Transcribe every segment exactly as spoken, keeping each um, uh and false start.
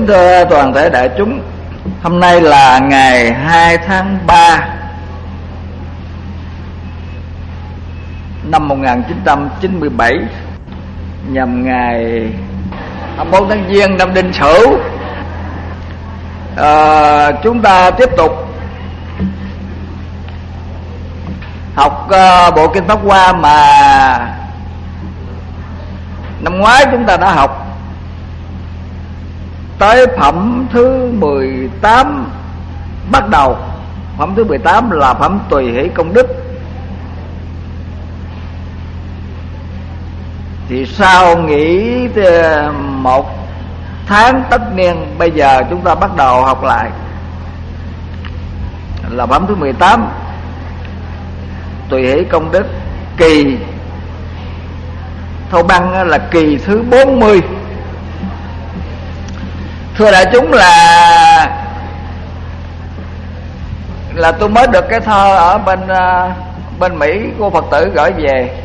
Kính thưa toàn thể đại chúng, hôm nay là ngày hai tháng ba năm một nghìn chín trăm chín mươi bảy, nhằm ngày hai mươi bốn tháng Giêng năm Đinh Sửu. À, chúng ta tiếp tục học uh, bộ kinh Pháp Hoa mà năm ngoái chúng ta đã học tới phẩm thứ mười tám. Bắt đầu phẩm thứ mười tám là phẩm tùy hỷ công đức. Thì sau nghỉ một tháng tất niên, bây giờ chúng ta bắt đầu học lại là phẩm thứ mười tám, tùy hỷ công đức, kỳ thâu băng là kỳ thứ bốn mươi. Thưa đại chúng, là là tôi mới được cái thơ ở bên bên Mỹ của Phật tử gửi về,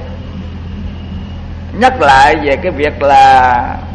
nhắc lại về cái việc là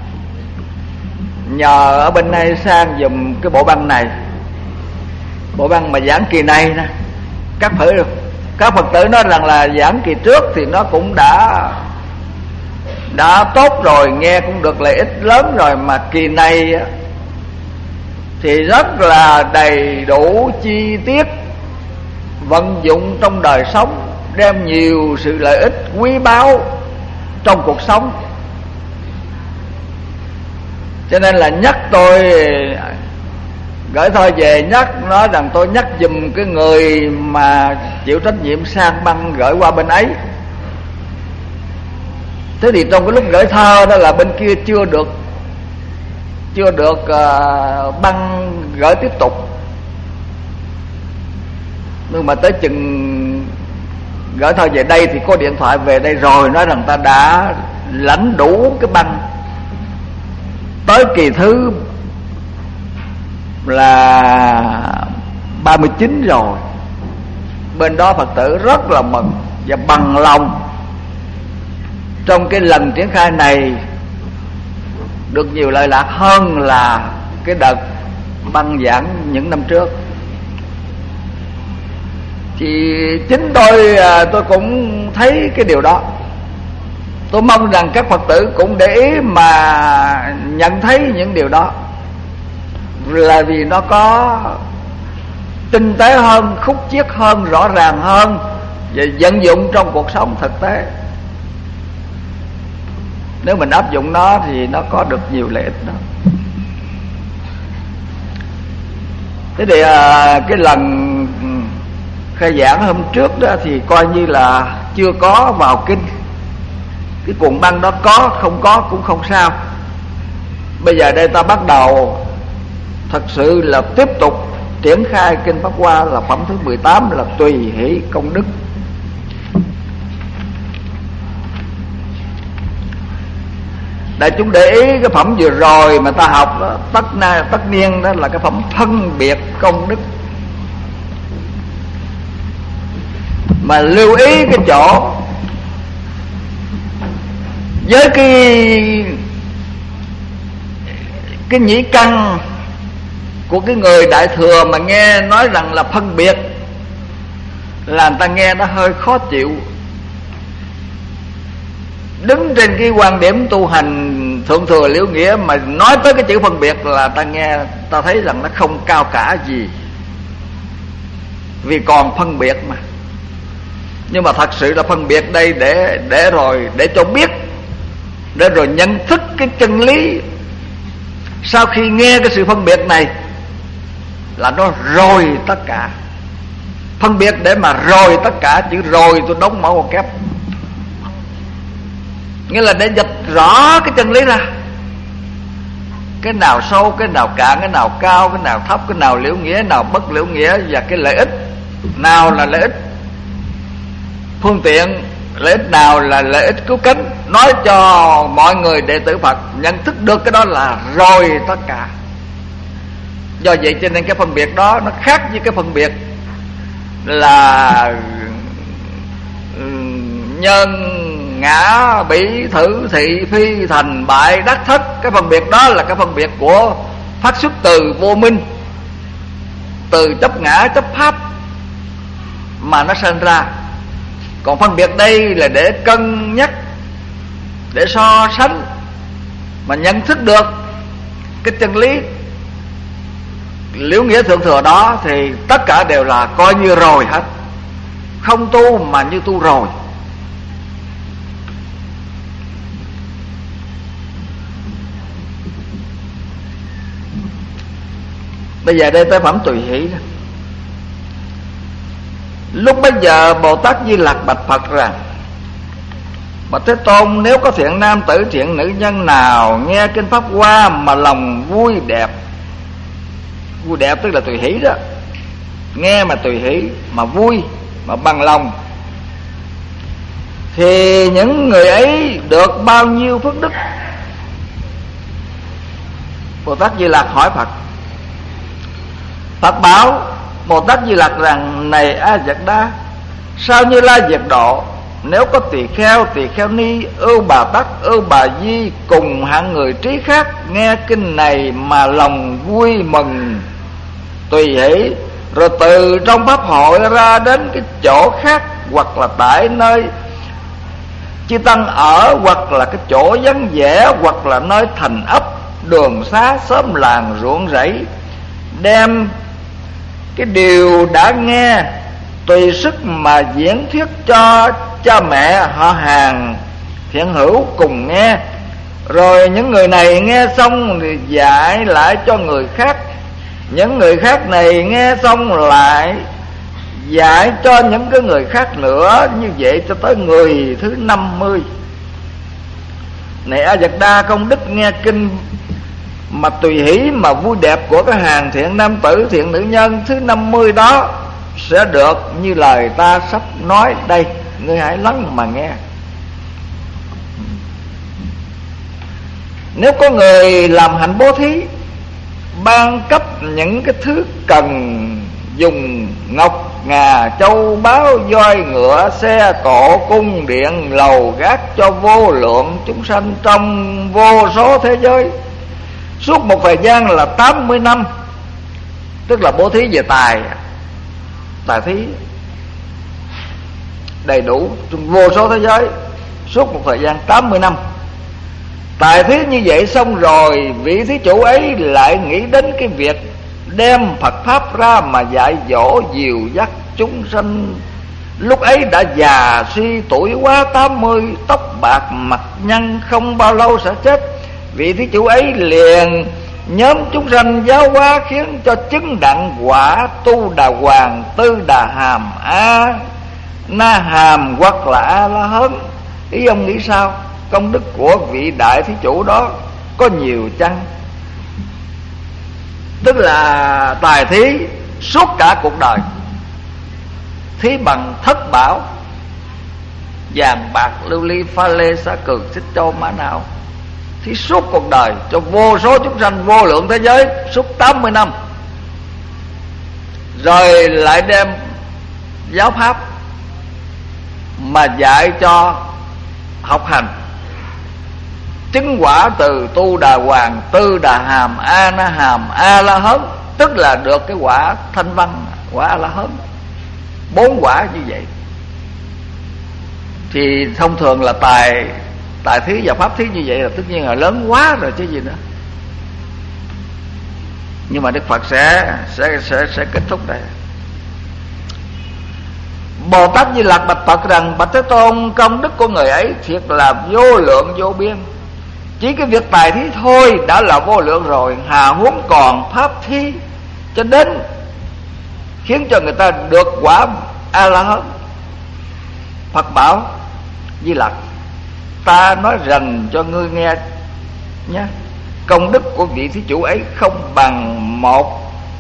nhờ ở bên đây sang dùm cái bộ băng này, bộ băng mà giảng kỳ này nè. Các phật các Phật tử nói rằng là giảng kỳ trước thì nó cũng đã đã tốt rồi, nghe cũng được lợi ích lớn rồi, mà kỳ này thì rất là đầy đủ chi tiết, vận dụng trong đời sống, đem nhiều sự lợi ích quý báu trong cuộc sống. Cho nên là nhắc tôi gửi thôi về, nhắc nói rằng tôi nhắc giùm cái người mà chịu trách nhiệm sang băng gửi qua bên ấy. Thế thì trong cái lúc gửi thơ đó là bên kia chưa được chưa được uh, băng gửi tiếp tục, nhưng mà tới chừng gửi thơ về đây thì có điện thoại về đây rồi, nói rằng ta đã lãnh đủ cái băng tới kỳ thứ là ba mươi chín rồi. Bên đó Phật tử rất là mừng và bằng lòng trong cái lần triển khai này được nhiều lợi lạc hơn là cái đợt băng giảng những năm trước. Thì chính tôi tôi cũng thấy cái điều đó. Tôi mong rằng các Phật tử cũng để ý mà nhận thấy những điều đó, là vì nó có tinh tế hơn, khúc chiết hơn, rõ ràng hơn và vận dụng trong cuộc sống thực tế. Nếu mình áp dụng nó thì nó có được nhiều lợi ích đó. Thế thì à, cái lần khai giảng hôm trước đó thì coi như là chưa có vào kinh. Cái cuộn băng đó có, không có cũng không sao. Bây giờ đây ta bắt đầu thật sự là tiếp tục triển khai kinh Pháp Hoa, là phẩm thứ mười tám là tùy hỷ công đức. Đại chúng để ý cái phẩm vừa rồi mà ta học đó, tất na tất niên đó là cái phẩm phân biệt công đức. Mà lưu ý cái chỗ với cái cái nhĩ căn của cái người đại thừa mà nghe nói rằng là phân biệt, là người ta nghe nó hơi khó chịu. Đứng trên cái quan điểm tu hành thượng thừa liễu nghĩa mà nói tới cái chữ phân biệt là ta nghe, ta thấy rằng nó không cao cả gì, vì còn phân biệt mà. Nhưng mà thật sự là phân biệt đây để để rồi để cho biết, để rồi nhận thức cái chân lý. Sau khi nghe cái sự phân biệt này là nó rồi tất cả. Phân biệt để mà rồi tất cả, chữ rồi tôi đóng mẫu một kép, nghĩa là để dịch rõ cái chân lý ra. Cái nào sâu, cái nào cạn, cái nào cao, cái nào thấp, cái nào liễu nghĩa, nào bất liễu nghĩa, và cái lợi ích nào là lợi ích phương tiện, lợi ích nào là lợi ích cứu cánh. Nói cho mọi người đệ tử Phật nhận thức được cái đó là rồi tất cả. Do vậy cho nên cái phân biệt đó nó khác với cái phân biệt là nhân ngã bỉ thử thị phi thành bại đắc thất. Cái phân biệt đó là cái phân biệt của phát xuất từ vô minh, từ chấp ngã chấp pháp mà nó sinh ra. Còn phân biệt đây là để cân nhắc, để so sánh, mà nhận thức được cái chân lý liễu nghĩa thượng thừa đó thì tất cả đều là coi như rồi hết. Không tu mà như tu rồi. Bây giờ đây tới phẩm tùy hỷ. Lúc bấy giờ Bồ Tát Di Lặc bạch Phật rằng: Bạch Thế Tôn, nếu có thiện nam tử thiện nữ nhân nào nghe kinh pháp hoa mà lòng vui đẹp, vui đẹp tức là tùy hỷ đó, nghe mà tùy hỷ, mà vui, mà bằng lòng, thì những người ấy được bao nhiêu phước đức? Bồ Tát Di Lặc hỏi Phật. Phật bảo Bồ Tát Di Lặc rằng: Này A Dật Đa, sao Như Lai Diệt Độ, nếu có tỳ kheo, tỳ kheo ni, ưu bà tắc, ưu bà di cùng hạng người trí khác nghe kinh này mà lòng vui mừng tùy hỷ, rồi từ trong pháp hội ra đến cái chỗ khác, hoặc là tại nơi chư tăng ở, hoặc là cái chỗ vắng vẻ, hoặc là nơi thành ấp, đường xá, xóm làng, ruộng rẫy, đem cái điều đã nghe tùy sức mà diễn thuyết cho cha mẹ, họ hàng, thiện hữu cùng nghe. Rồi những người này nghe xong thì dạy lại cho người khác, những người khác này nghe xong lại dạy cho những cái người khác nữa, như vậy cho tới người thứ năm mươi. Này A Dật Đa, công đức nghe kinh mà tùy hỷ mà vui đẹp của cái hàng thiện nam tử thiện nữ nhân thứ năm mươi đó sẽ được như lời ta sắp nói đây, ngươi hãy lắng mà nghe. Nếu có người làm hạnh bố thí, ban cấp những cái thứ cần dùng, ngọc ngà châu báu, voi ngựa, xe cộ, cung điện, lầu gác cho vô lượng chúng sanh trong vô số thế giới, suốt một thời gian là tám mươi năm, tức là bố thí về tài, tài thí đầy đủ trong vô số thế giới suốt một thời gian tám mươi năm. Tài thí như vậy xong rồi, vị thí chủ ấy lại nghĩ đến cái việc đem Phật Pháp ra mà dạy dỗ dìu dắt chúng sanh. Lúc ấy đã già suy tuổi quá tám mươi, tóc bạc mặt nhăn, không bao lâu sẽ chết. Vị thí chủ ấy liền nhóm chúng sanh giáo hóa, khiến cho chứng đặng quả tu đà hoàng, tư đà hàm, a na hàm, hoặc là a la hớn. Ý ông nghĩ sao? Công đức của vị đại thí chủ đó có nhiều chăng? Tức là tài thí suốt cả cuộc đời, thí bằng thất bảo, vàng bạc lưu ly pha lê xá cường xích châu mã não, thí suốt cuộc đời cho vô số chúng sanh vô lượng thế giới suốt tám mươi năm. Rồi lại đem giáo pháp mà dạy cho học hành, chứng quả từ tu đà hoàng, tư đà hàm, a na hàm, a la hớn, tức là được cái quả thanh văn, quả a la hớn. Bốn quả như vậy thì thông thường là tài tài thí và pháp thí như vậy là tất nhiên là lớn quá rồi chứ gì nữa. Nhưng mà Đức Phật sẽ sẽ sẽ sẽ kết thúc đây. Bồ Tát Di Lặc bạch Phật rằng: Bạch Thế Tôn, công đức của người ấy thiệt là vô lượng vô biên. Chỉ cái việc tài thí thôi đã là vô lượng rồi, hà huống còn pháp thí cho đến khiến cho người ta được quả A La Hán. Phật bảo Di Lặc: ta nói rành cho ngươi nghe nhé, công đức của vị thí chủ ấy không bằng một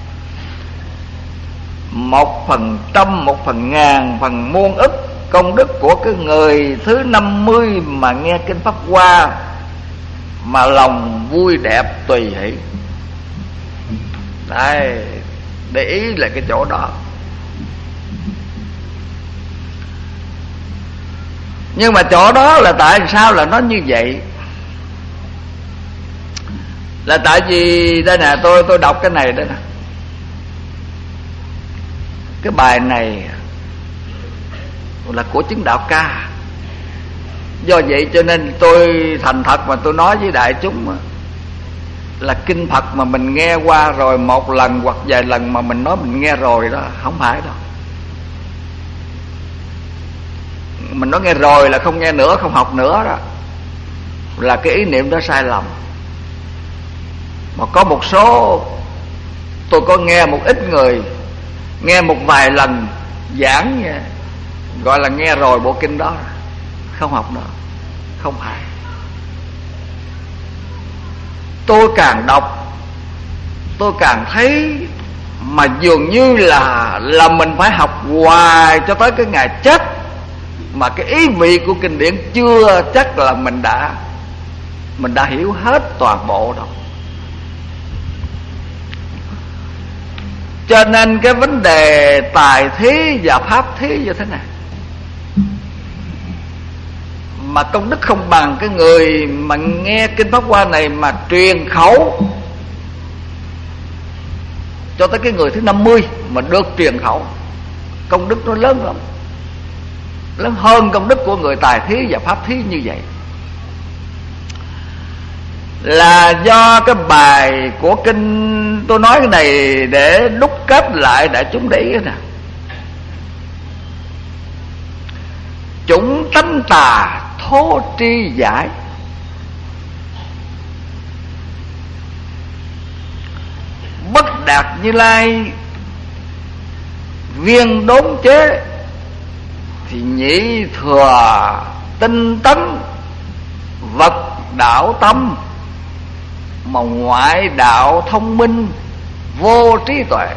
một phần trăm, một phần ngàn, phần muôn ức công đức của cái người thứ năm mươi mà nghe kinh pháp hoa mà lòng vui đẹp tùy hỷ. Đây, để ý là cái chỗ đó. Nhưng mà chỗ đó là tại sao là nó như vậy? Là tại vì đây nè, tôi tôi đọc cái này đó nè. Cái bài này là của chứng đạo ca. Do vậy cho nên tôi thành thật mà tôi nói với đại chúng là kinh Phật mà mình nghe qua rồi một lần hoặc vài lần mà mình nói mình nghe rồi đó, không phải đâu. Mình nói nghe rồi là không nghe nữa, không học nữa đó, là cái ý niệm đó sai lầm. Mà có một số tôi có nghe một ít người nghe một vài lần giảng gọi là nghe rồi bộ kinh đó, không học nữa. Không phải. Tôi càng đọc tôi càng thấy mà dường như là là mình phải học hoài cho tới cái ngày chết, mà cái ý vị của kinh điển chưa chắc là mình đã mình đã hiểu hết toàn bộ đâu. Cho nên cái vấn đề tài thí và pháp thí như thế này, mà công đức không bằng cái người mà nghe kinh Pháp Hoa này mà truyền khẩu cho tới cái người thứ năm mươi mà được truyền khẩu. Công đức nó lớn lắm, lớn hơn công đức của người tài thí và pháp thí như vậy. Là do cái bài của kinh tôi nói cái này để đúc kết lại đại chúng để ý nè. Chủng tánh tà thố tri giải, bất đạt Như Lai viên đốn chế, thì nhị thừa tinh tấn vật đạo tâm, mà ngoại đạo thông minh vô trí tuệ.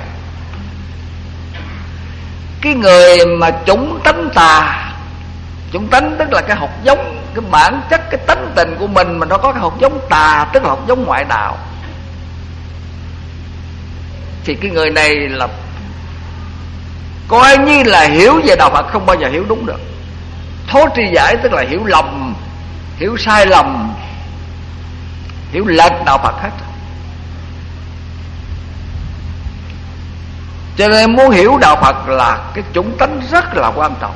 Cái người mà chủng tánh tà, chủng tánh tức là cái học giống, cái bản chất, cái tánh tình của mình mà nó có cái học giống tà, tức là học giống ngoại đạo, thì cái người này là coi như là hiểu về đạo Phật không bao giờ hiểu đúng được. Thố tri giải tức là hiểu lầm, hiểu sai lầm, hiểu lệch đạo Phật hết. Cho nên muốn hiểu đạo Phật là cái chủng tánh rất là quan trọng.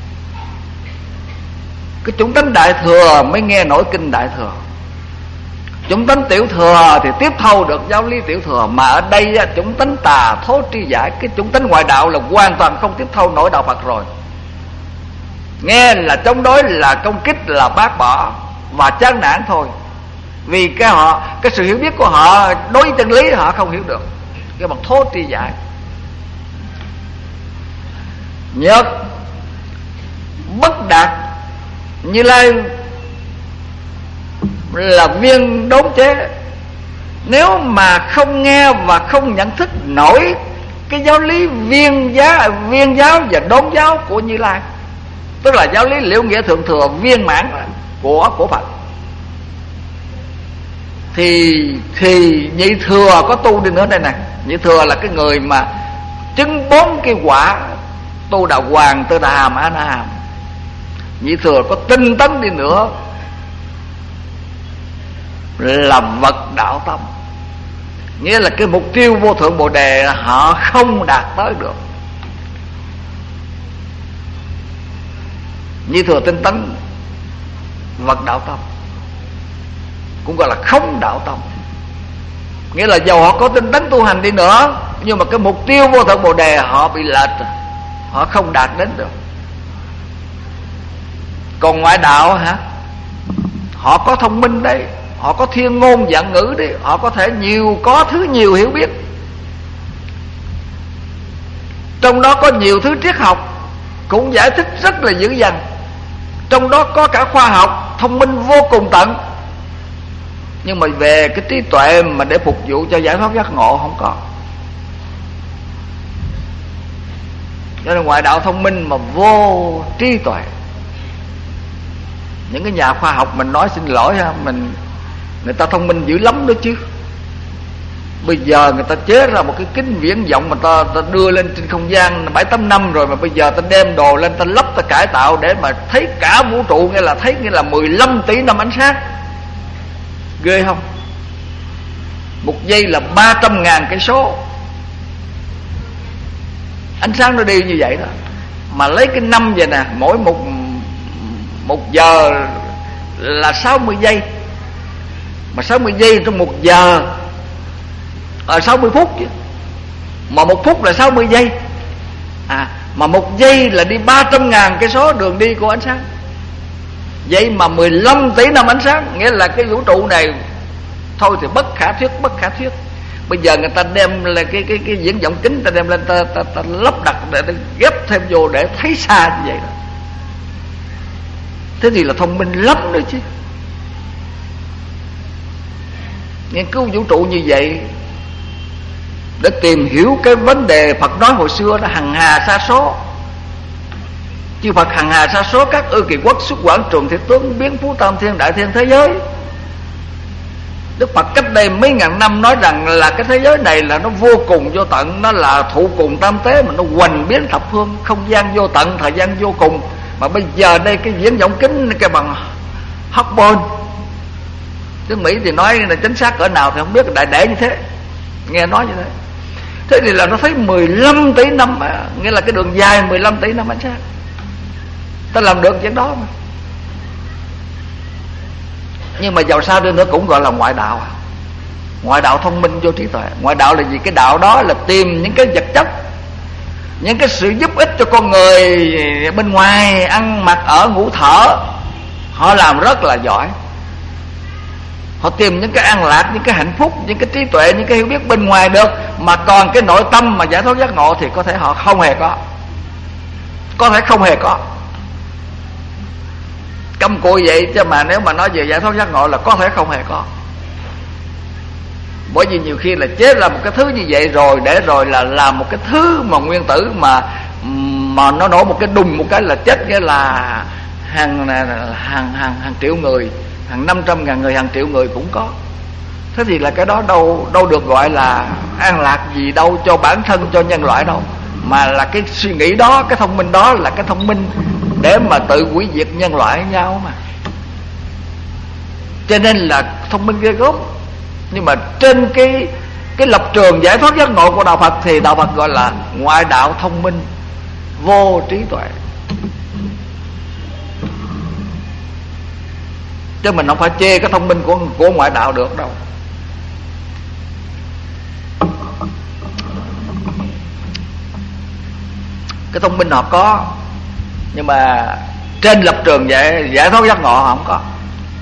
Cái chủng tánh đại thừa mới nghe nổi kinh đại thừa. Chủng tánh tiểu thừa thì tiếp thâu được giáo lý tiểu thừa. Mà ở đây chủng tánh tà thố tri giải, cái chủng tánh ngoại đạo là hoàn toàn không tiếp thâu nổi đạo Phật rồi. Nghe là chống đối, là công kích, là bác bỏ và chán nản thôi. Vì cái họ cái sự hiểu biết của họ đối với chân lý họ không hiểu được. Cái bằng thố tri giải. Nhất bất đạt Như Lai là viên đốn chế. Nếu mà không nghe và không nhận thức nổi cái giáo lý viên giáo, viên giáo và đốn giáo của Như Lai, tức là giáo lý liễu nghĩa thượng thừa viên mãn của của Phật, thì thì nhị thừa có tu đi nữa đây này. Nhị thừa là cái người mà chứng bốn cái quả tu đạo hoàng, tư đà hàm, a na hàm. Nhị thừa có tinh tấn đi nữa là vật đạo tâm, nghĩa là cái mục tiêu vô thượng bồ đề họ không đạt tới được. Nhị thừa tinh tấn vật đạo tâm, cũng gọi là không đạo tâm, nghĩa là dầu họ có tinh tấn tu hành đi nữa, nhưng mà cái mục tiêu vô thượng bồ đề họ bị lệch, họ không đạt đến được. Còn ngoại đạo hả, họ có thông minh đấy, họ có thiên ngôn vạn ngữ đấy, họ có thể nhiều, có thứ nhiều hiểu biết, trong đó có nhiều thứ triết học cũng giải thích rất là dữ dằn, trong đó có cả khoa học thông minh vô cùng tận, nhưng mà về cái trí tuệ mà để phục vụ cho giải thoát giác ngộ không có. Cho nên ngoại đạo thông minh mà vô trí tuệ. Những cái nhà khoa học mình nói xin lỗi ha, mình người ta thông minh dữ lắm đó chứ. Bây giờ người ta chế ra một cái kính viễn vọng mà ta, ta đưa lên trên không gian bảy tám năm rồi, mà bây giờ ta đem đồ lên, ta lắp, ta cải tạo để mà thấy cả vũ trụ, nghĩa là thấy nghĩa là mười lăm tỷ năm ánh sáng. Ghê không? Một giây là ba trăm ngàn cây số. Ánh sáng nó đi như vậy đó. Mà lấy cái năm vậy nè, mỗi một một giờ là sáu mươi giây. Mà sáu mươi giây trong một giờ à, sáu mươi phút chứ. Mà một phút là sáu mươi giây. À, mà một giây là đi ba trăm ngàn cây số đường đi của ánh sáng. Vậy mà mười lăm tỷ năm ánh sáng, nghĩa là cái vũ trụ này thôi thì bất khả thuyết, bất khả thuyết. Bây giờ người ta đem là cái cái cái viễn vọng kính, ta đem lên ta, ta, ta lắp đặt để, để ghép thêm vô để thấy xa như vậy đó. Thế thì là thông minh lắm đấy chứ. Nghiên cứu vũ trụ như vậy để tìm hiểu cái vấn đề Phật nói hồi xưa là hằng hà sa số. Chư Phật hằng hà sa số, các ư kỳ quốc xuất quảng trường thế tướng, biến phú tam thiên đại thiên thế giới. Đức Phật cách đây mấy ngàn năm nói rằng là cái thế giới này là nó vô cùng vô tận, nó là thụ cùng tam tế, mà nó hoành biến thập phương, không gian vô tận, thời gian vô cùng. Mà bây giờ đây cái viễn vọng kính cái bằng Hubble, nước Mỹ thì nói là chính xác cỡ nào thì không biết, đại để như thế, nghe nói như thế. Thế thì là nó thấy mười lăm tỷ năm, nghĩa là cái đường dài mười lăm tỷ năm ánh sáng. Ta làm được chuyện đó mà. Nhưng mà dầu sao đi nữa cũng gọi là ngoại đạo. Ngoại đạo thông minh vô trí tuệ. Ngoại đạo là gì? Cái đạo đó là tìm những cái vật chất, những cái sự giúp ích cho con người bên ngoài, ăn mặc ở ngủ thở. Họ làm rất là giỏi. Họ tìm những cái an lạc, những cái hạnh phúc, những cái trí tuệ, những cái hiểu biết bên ngoài được. Mà còn cái nội tâm mà giải thoát giác ngộ thì có thể họ không hề có. Có thể không hề có. Câm cụi vậy chứ mà nếu mà nói về giải thoát giác ngộ là có thể không hề có. Bởi vì nhiều khi là chế ra một cái thứ như vậy rồi, để rồi là làm một cái thứ mà nguyên tử mà mà nó nổ một cái đùng một cái là chết, nghĩa là hàng hàng hàng hàng triệu người, hàng năm trăm ngàn người, hàng triệu người cũng có. Thế thì là cái đó đâu đâu được gọi là an lạc gì đâu cho bản thân, cho nhân loại đâu, mà là cái suy nghĩ đó, cái thông minh đó là cái thông minh để mà tự hủy diệt nhân loại nhau mà. Cho nên là thông minh ghê gớm. Nhưng mà trên cái cái lập trường giải thoát giác ngộ của đạo Phật thì đạo Phật gọi là ngoại đạo thông minh vô trí tuệ. Chứ mình không phải chê cái thông minh của của ngoại đạo được đâu. Cái thông minh họ có, nhưng mà trên lập trường giải, giải thoát giác ngộ họ không có.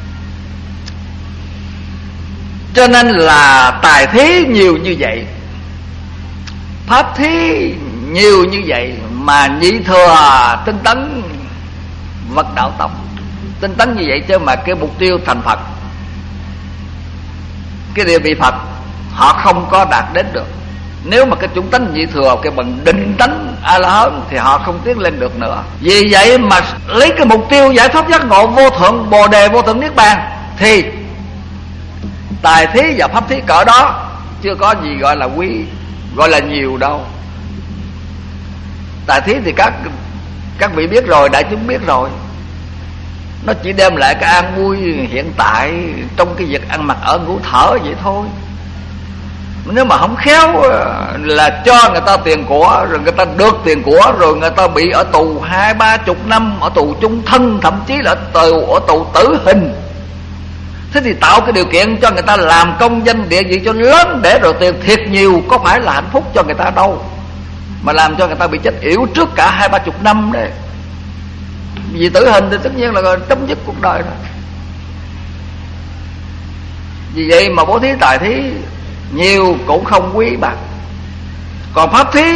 Cho nên là tài thí nhiều như vậy, pháp thí nhiều như vậy, mà nhị thừa tinh tấn vật đạo tộc. Tinh tấn như vậy chứ mà cái mục tiêu thành Phật, cái địa vị Phật họ không có đạt đến được. Nếu mà cái chủng tánh nhị thừa, cái bằng định tánh A La Hán thì họ không tiến lên được nữa. Vì vậy mà lấy cái mục tiêu giải thoát giác ngộ vô thượng Bồ Đề, vô thượng Niết Bàn thì tài thí và pháp thí cỡ đó chưa có gì gọi là quý, gọi là nhiều đâu. Tài thí thì các các vị biết rồi, đại chúng biết rồi, nó chỉ đem lại cái an vui hiện tại trong cái việc ăn mặc ở ngủ thở vậy thôi. Nếu mà không khéo là cho người ta tiền của, rồi người ta được tiền của, rồi người ta bị ở tù hai ba chục năm, ở tù chung thân, thậm chí là tù ở tù tử hình. Thế thì tạo cái điều kiện cho người ta làm công danh địa vị cho lớn, để rồi tiền thiệt nhiều, có phải là hạnh phúc cho người ta đâu, mà làm cho người ta bị chết yểu trước cả hai ba chục năm đấy. Vì tử hình thì tất nhiên là chấm dứt cuộc đời rồi. Vì vậy mà bố thí tài thí nhiều cũng không quý bằng. Còn pháp thí,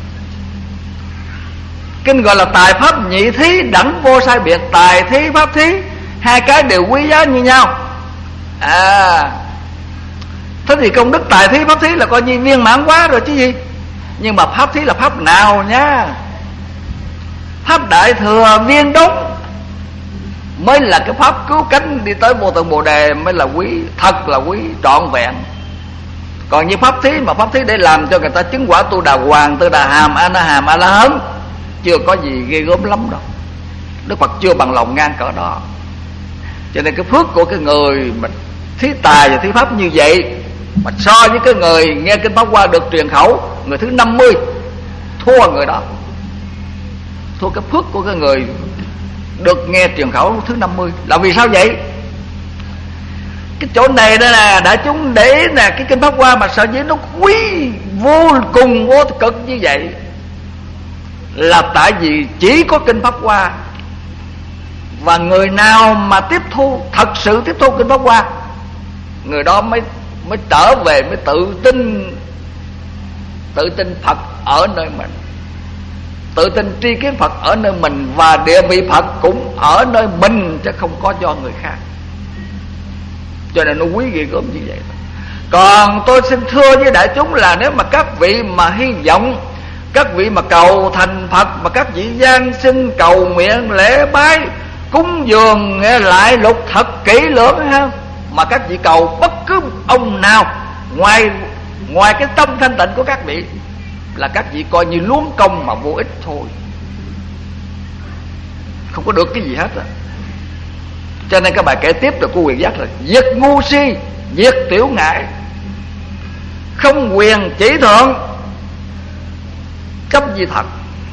kinh gọi là tài pháp nhị thí đẳng vô sai biệt. Tài thí pháp thí hai cái đều quý giá như nhau. À, thế thì công đức tài thí pháp thí là coi như viên mãn quá rồi chứ gì. Nhưng mà pháp thí là pháp nào nhá? Pháp đại thừa viên đúng mới là cái pháp cứu cánh đi tới vô tận Bồ Đề, mới là quý, thật là quý, trọn vẹn. Còn như pháp thí mà pháp thí để làm cho người ta chứng quả tu đà hoàng, tu đà hàm, a na hàm, a la hán, chưa có gì ghê gớm lắm đâu. Đức Phật chưa bằng lòng ngang cỡ đó. Cho nên cái phước của cái người mà thí tài và thí pháp như vậy Mà so với cái người nghe kinh Pháp Hoa được truyền khẩu, người thứ năm mươi, thua người đó, thua cái phước của cái người được nghe truyền khẩu thứ năm mươi. Là vì sao vậy? Cái chỗ này đó là đại chúng để nè, cái kinh Pháp Hoa mà sở dĩ nó quý vô cùng vô cực như vậy là tại vì chỉ có kinh Pháp Hoa. Và người nào mà tiếp thu, thật sự tiếp thu kinh Pháp Hoa, người đó mới mới trở về, mới tự tin, tự tin Phật ở nơi mình, tự tin tri kiến Phật ở nơi mình, và địa vị Phật cũng ở nơi mình chứ không có do người khác. Cho nên nó quý ghê gớm như vậy. Còn tôi xin thưa với đại chúng là nếu mà các vị mà hy vọng, các vị mà cầu thành Phật, mà các vị gian sinh cầu nguyện lễ bái cúng dường nghe lại lục thật kỹ lưỡng ha, mà các vị cầu bất cứ ông nào ngoài ngoài cái tâm thanh tịnh của các vị là các vị coi như luống công mà vô ích thôi, không có được cái gì hết á. Cho nên các bài kể tiếp được của Quyền Giác là diệt ngu si, diệt tiểu ngại, không quyền chỉ thượng, cấp di thật.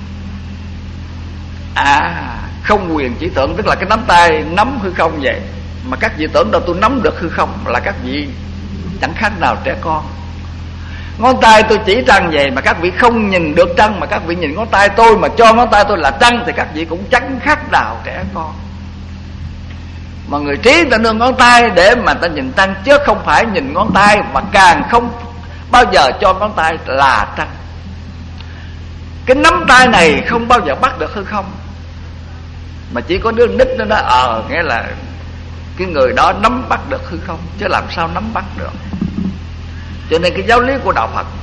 À, không quyền chỉ thượng tức là cái nắm tay nắm hư không vậy. Mà các vị tưởng đâu tôi nắm được hư không, là các vị chẳng khác nào trẻ con. Ngón tay tôi chỉ trăng vậy mà các vị không nhìn được trăng, mà các vị nhìn ngón tay tôi mà cho ngón tay tôi là trăng, thì các vị cũng chẳng khác nào trẻ con. Mà người trí người ta nương ngón tay để mà ta nhìn trăng, chứ không phải nhìn ngón tay, mà càng không bao giờ cho ngón tay là trăng. Cái nắm tay này không bao giờ bắt được hư không, mà chỉ có đứa nít nó nói ờ nghĩa là cái người đó nắm bắt được hư không, chứ làm sao nắm bắt được. Cho nên cái giáo lý của đạo Phật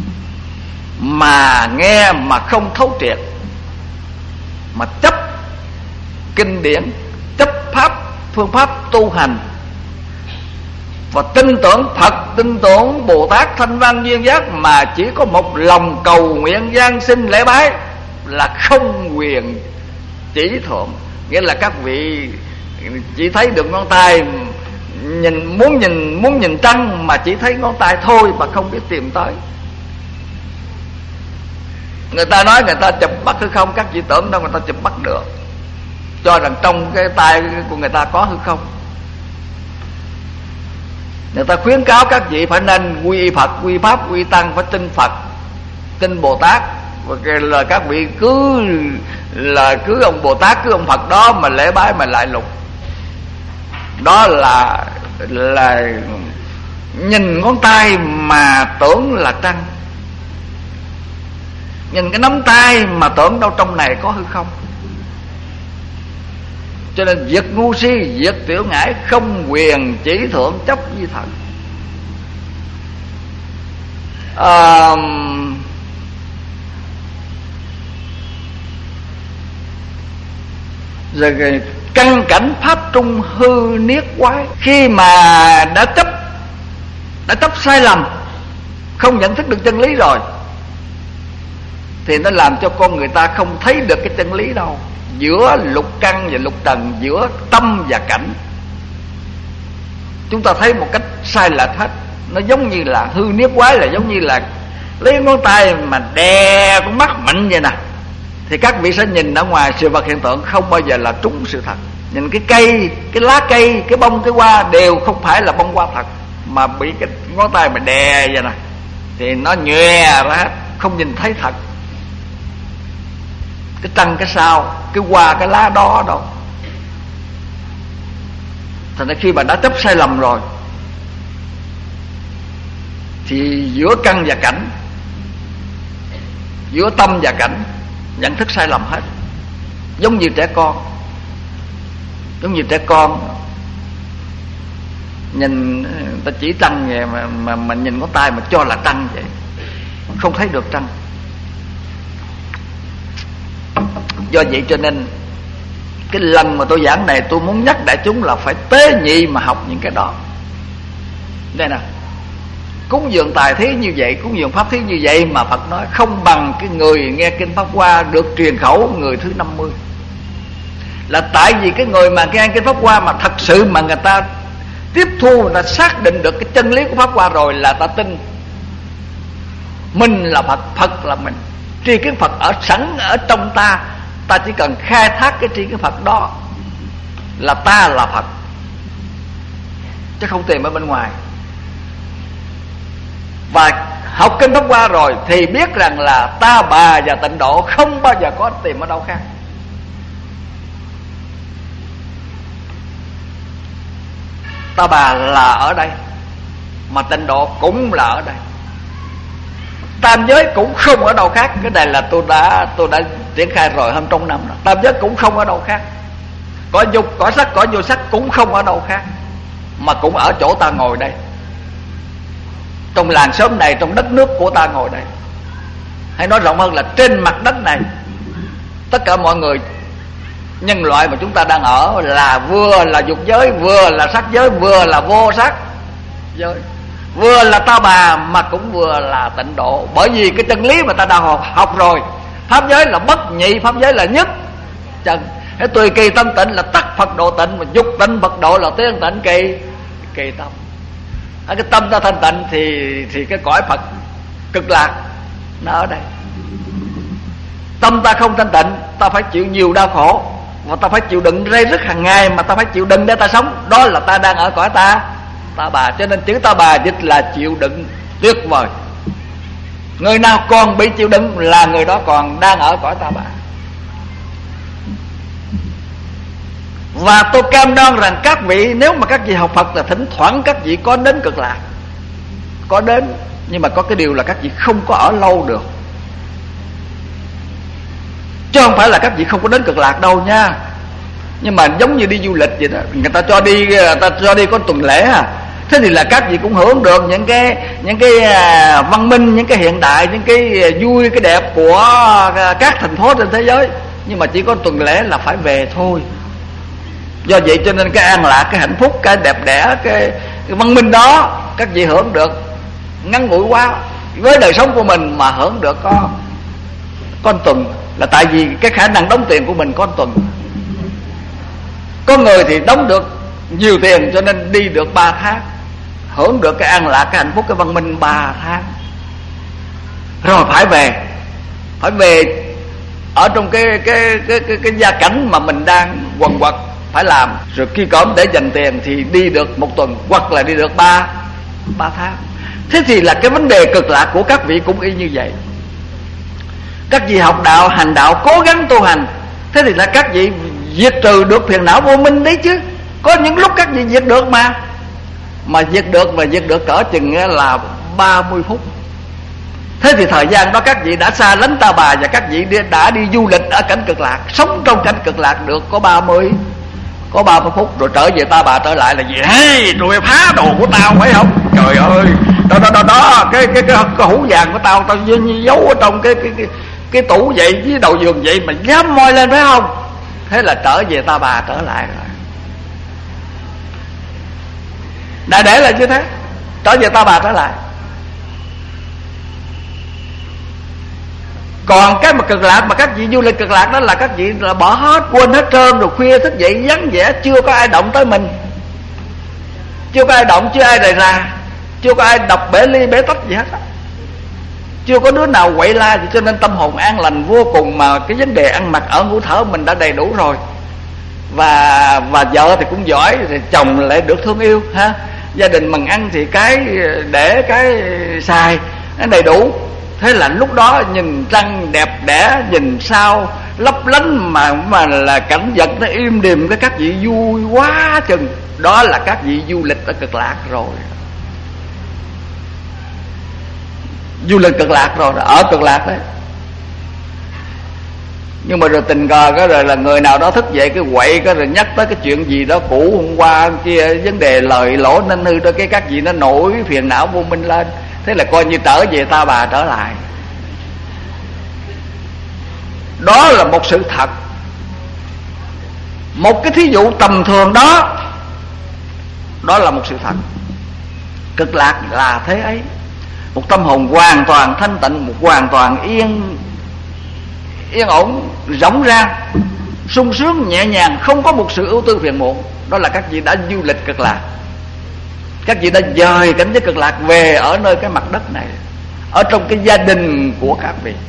mà nghe mà không thấu triệt, mà chấp kinh điển, chấp pháp, phương pháp tu hành, và tin tưởng Phật, tin tưởng Bồ Tát Thanh Văn Duyên Giác, mà chỉ có một lòng cầu nguyện gian sinh lễ bái, là không quyền chỉ thượng. Nghĩa là các vị chỉ thấy được ngón tay, nhìn muốn nhìn muốn nhìn trăng mà chỉ thấy ngón tay thôi, mà không biết tìm tới. Người ta nói người ta chụp bắt hư không, các vị tưởng đâu người ta chụp bắt được, cho rằng trong cái tay của người ta có hư không. Người ta khuyến cáo các vị phải nên quy Phật, quy Pháp, quy Tăng, phải tin Phật, tin Bồ Tát. Và là các vị cứ là cứ ông Bồ Tát, cứ ông Phật đó mà lễ bái mà lại lục. Đó là là nhìn ngón tay mà tưởng là trăng, nhìn cái nắm tay mà tưởng đâu trong này có hư không. Cho nên diệt ngu si, diệt tiểu ngải, không quyền chỉ thượng, chấp di thật. à, Rồi căn cảnh pháp trung hư niết quái. Khi mà đã chấp Đã chấp sai lầm, không nhận thức được chân lý rồi, thì nó làm cho con người ta không thấy được cái chân lý đâu. Giữa lục căn và lục trần, giữa tâm và cảnh, chúng ta thấy một cách sai lệch hết. Nó giống như là hư niết quái, là giống như là lấy ngón tay mà đè con mắt mạnh vậy nè, thì các vị sẽ nhìn ở ngoài sự vật hiện tượng không bao giờ là trúng sự thật. Nhìn cái cây, cái lá cây, cái bông, cái hoa đều không phải là bông hoa thật, mà bị cái ngón tay mà đè vậy nè thì nó nhòe ra hết, không nhìn thấy thật. Cái trăng, cái sao, cái hoa, cái lá đó đâu. Thành ra khi mà đã chấp sai lầm rồi thì giữa căn và cảnh, giữa tâm và cảnh nhận thức sai lầm hết. Giống như trẻ con, giống như trẻ con nhìn ta chỉ trăng vậy mà, mà mà nhìn ngón tay mà cho là trăng vậy, không thấy được trăng. Do vậy cho nên cái lần mà tôi giảng này, tôi muốn nhắc đại chúng là phải tế nhị mà học những cái đó. Đây nè, cúng dường tài thí như vậy, cúng dường pháp thí như vậy mà Phật nói không bằng cái người nghe kinh Pháp Hoa được truyền khẩu người thứ năm mươi. Là tại vì cái người mà nghe kinh Pháp Hoa mà thật sự mà người ta tiếp thu, người ta xác định được cái chân lý của Pháp Hoa rồi là ta tin mình là Phật, Phật là mình. Tri kiến Phật ở sẵn ở trong ta, ta chỉ cần khai thác cái tri kiến Phật đó là ta là Phật, chứ không tìm ở bên ngoài. Và học kinh Pháp Hoa rồi thì biết rằng là ta bà và tịnh độ không bao giờ có tìm ở đâu khác. Ta bà là ở đây, mà tịnh độ cũng là ở đây, tam giới cũng không ở đâu khác. Cái này là tôi đã tôi đã triển khai rồi hôm trong năm rồi. Tam giới cũng không ở đâu khác, có dục, có sắc, có vô sắc cũng không ở đâu khác, mà cũng ở chỗ ta ngồi đây, trong làng xóm này, trong đất nước của ta ngồi đây. Hay nói rộng hơn là trên mặt đất này, tất cả mọi người nhân loại mà chúng ta đang ở là vừa là dục giới, vừa là sắc giới, vừa là vô sắc giới, vừa là ta bà mà cũng vừa là tịnh độ. Bởi vì cái chân lý mà ta đã học, học rồi, pháp giới là bất nhị, pháp giới là nhất chân. Cái tùy kỳ tâm tịnh là tắc Phật độ tịnh, mà dục tịnh Phật độ là tiên tịnh kỳ kỳ tâm. Ở cái tâm ta thanh tịnh thì thì cái cõi Phật cực lạc nó ở đây. Tâm ta không thanh tịnh, ta phải chịu nhiều đau khổ, và ta phải chịu đựng rây rứt hàng ngày, mà ta phải chịu đựng để ta sống. Đó là ta đang ở cõi ta ta bà. Cho nên chữ ta bà dịch là chịu đựng tuyệt vời. Người nào còn bị chịu đựng là người đó còn đang ở cõi ta bà. Và tôi cam đoan rằng các vị, nếu mà các vị học Phật là thỉnh thoảng các vị có đến cực lạc, có đến, nhưng mà có cái điều là các vị không có ở lâu được, chứ không phải là các vị không có đến cực lạc đâu nha. Nhưng mà giống như đi du lịch vậy đó, người ta cho đi, người ta cho đi có tuần lễ à, thế thì là các vị cũng hưởng được những cái những cái văn minh, những cái hiện đại, những cái vui, cái đẹp của các thành phố trên thế giới. Nhưng mà chỉ có tuần lễ là phải về thôi. Do vậy cho nên cái an lạc, cái hạnh phúc, cái đẹp đẽ, cái, cái văn minh đó các vị hưởng được ngắn ngủi quá. Với đời sống của mình mà hưởng được có con tuần, là tại vì cái khả năng đóng tiền của mình có tuần. Có người thì đóng được nhiều tiền cho nên đi được ba tháng, hưởng được cái an lạc, cái hạnh phúc, cái văn minh ba tháng, rồi phải về, phải về ở trong cái cái cái cái, cái gia cảnh mà mình đang quần quật phải làm, rồi khi cõm để dành tiền thì đi được một tuần, hoặc là đi được ba ba tháng. Thế thì là cái vấn đề cực lạc của các vị cũng y như vậy. Các vị học đạo, hành đạo, cố gắng tu hành, thế thì là các vị diệt trừ được phiền não vô minh đấy chứ. Có những lúc các vị diệt được mà Mà diệt được mà diệt được cỡ chừng là ba mươi phút. Thế thì thời gian đó các vị đã xa lánh ta bà, và các vị đã đi du lịch ở cảnh cực lạc, sống trong cảnh cực lạc được có ba mươi Có ba mươi phút rồi trở về ta bà trở lại là gì? Hey, rồi phá đồ của tao phải không? Trời ơi, đó đó đó đó, cái cái cái, cái hũ vàng của tao tao giấu ở trong cái cái cái cái tủ vậy, với đầu giường vậy mà dám moi lên phải không? Thế là trở về ta bà trở lại rồi. Đại để là như thế, trở về ta bà trở lại. Còn cái mà cực lạc mà các vị du lịch cực lạc đó là các vị là bỏ hết, quên hết trơn, rồi khuya thức dậy vắng vẻ, chưa có ai động tới mình, chưa có ai động, chưa ai đề ra, chưa có ai đọc bể ly bể tách gì hết, chưa có đứa nào quậy la gì. Cho nên tâm hồn an lành vô cùng, mà cái vấn đề ăn mặc ở ngũ thở mình đã đầy đủ rồi, và và vợ thì cũng giỏi, thì chồng lại được thương yêu ha, gia đình mần ăn thì cái để cái xài nó đầy đủ. Thế là lúc đó nhìn trăng đẹp đẽ, nhìn sao lấp lánh, mà mà là cảnh vật nó im đềm, cái các vị vui quá chừng. Đó là các vị du lịch ở cực lạc rồi, du lịch cực lạc rồi, ở cực lạc đấy. Nhưng mà rồi tình cờ cái rồi là người nào đó thức dậy cái quậy cái rồi nhắc tới cái chuyện gì đó cũ hôm qua kia, vấn đề lời lỗ nên hư đó, cái các vị nó nổi phiền não vô minh lên. Thế là coi như trở về ta bà trở lại. Đó là một sự thật. Một cái thí dụ tầm thường đó, đó là một sự thật. Cực lạc là thế ấy. Một tâm hồn hoàn toàn thanh tịnh, một hoàn toàn yên yên ổn, rỗng rang, sung sướng, nhẹ nhàng, không có một sự ưu tư phiền muộn. Đó là các vị đã du lịch cực lạc. Các vị đã dời cảnh giới cực lạc về ở nơi cái mặt đất này, ở trong cái gia đình của các vị.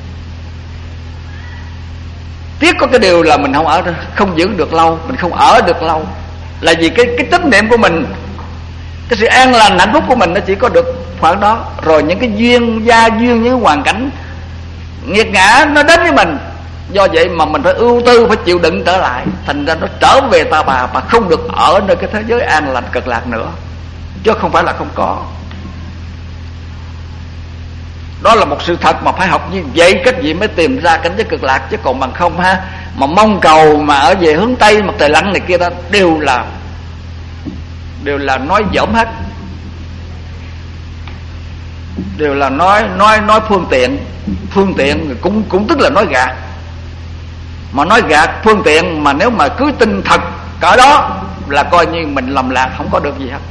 Tiếc có cái điều là mình không ở không giữ được lâu, mình không ở được lâu, là vì cái cái tín niệm của mình, cái sự an lành hạnh phúc của mình nó chỉ có được khoảng đó. Rồi những cái duyên gia duyên, những hoàn cảnh nghiệt ngã nó đến với mình, do vậy mà mình phải ưu tư, phải chịu đựng trở lại. Thành ra nó trở về ta bà và không được ở nơi cái thế giới an lành cực lạc nữa, chứ không phải là không có. Đó là một sự thật mà phải học như vậy các vị mới tìm ra cảnh giới cực lạc. Chứ còn bằng không ha, mà mong cầu mà ở về hướng Tây mặt trời lặn này kia đó, đều là đều là nói dỗm hết, đều là nói nói nói phương tiện. Phương tiện cũng cũng tức là nói gạt. Mà nói gạt phương tiện, mà nếu mà cứ tin thật cỡ đó là coi như mình lầm lạc, không có được gì hết.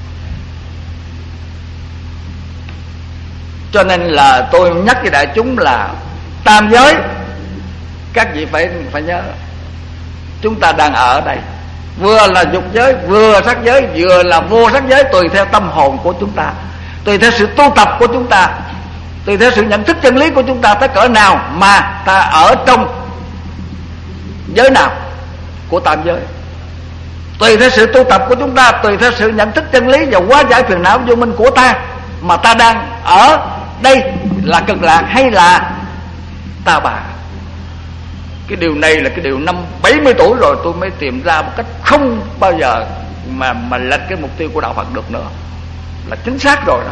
Cho nên là tôi nhắc với đại chúng là tam giới, các vị phải phải nhớ, chúng ta đang ở đây, vừa là dục giới, vừa sắc giới, vừa là vô sắc giới, tùy theo tâm hồn của chúng ta, tùy theo sự tu tập của chúng ta, tùy theo sự nhận thức chân lý của chúng ta tới cỡ nào mà ta ở trong giới nào của tam giới. Tùy theo sự tu tập của chúng ta, tùy theo sự nhận thức chân lý và hóa giải phiền não vô minh của ta, mà ta đang ở đây là cực lạc hay là ta bà. Cái điều này là cái điều năm bảy mươi tuổi rồi tôi mới tìm ra một cách không bao giờ mà mà lệch cái mục tiêu của đạo Phật được nữa, là chính xác rồi đó.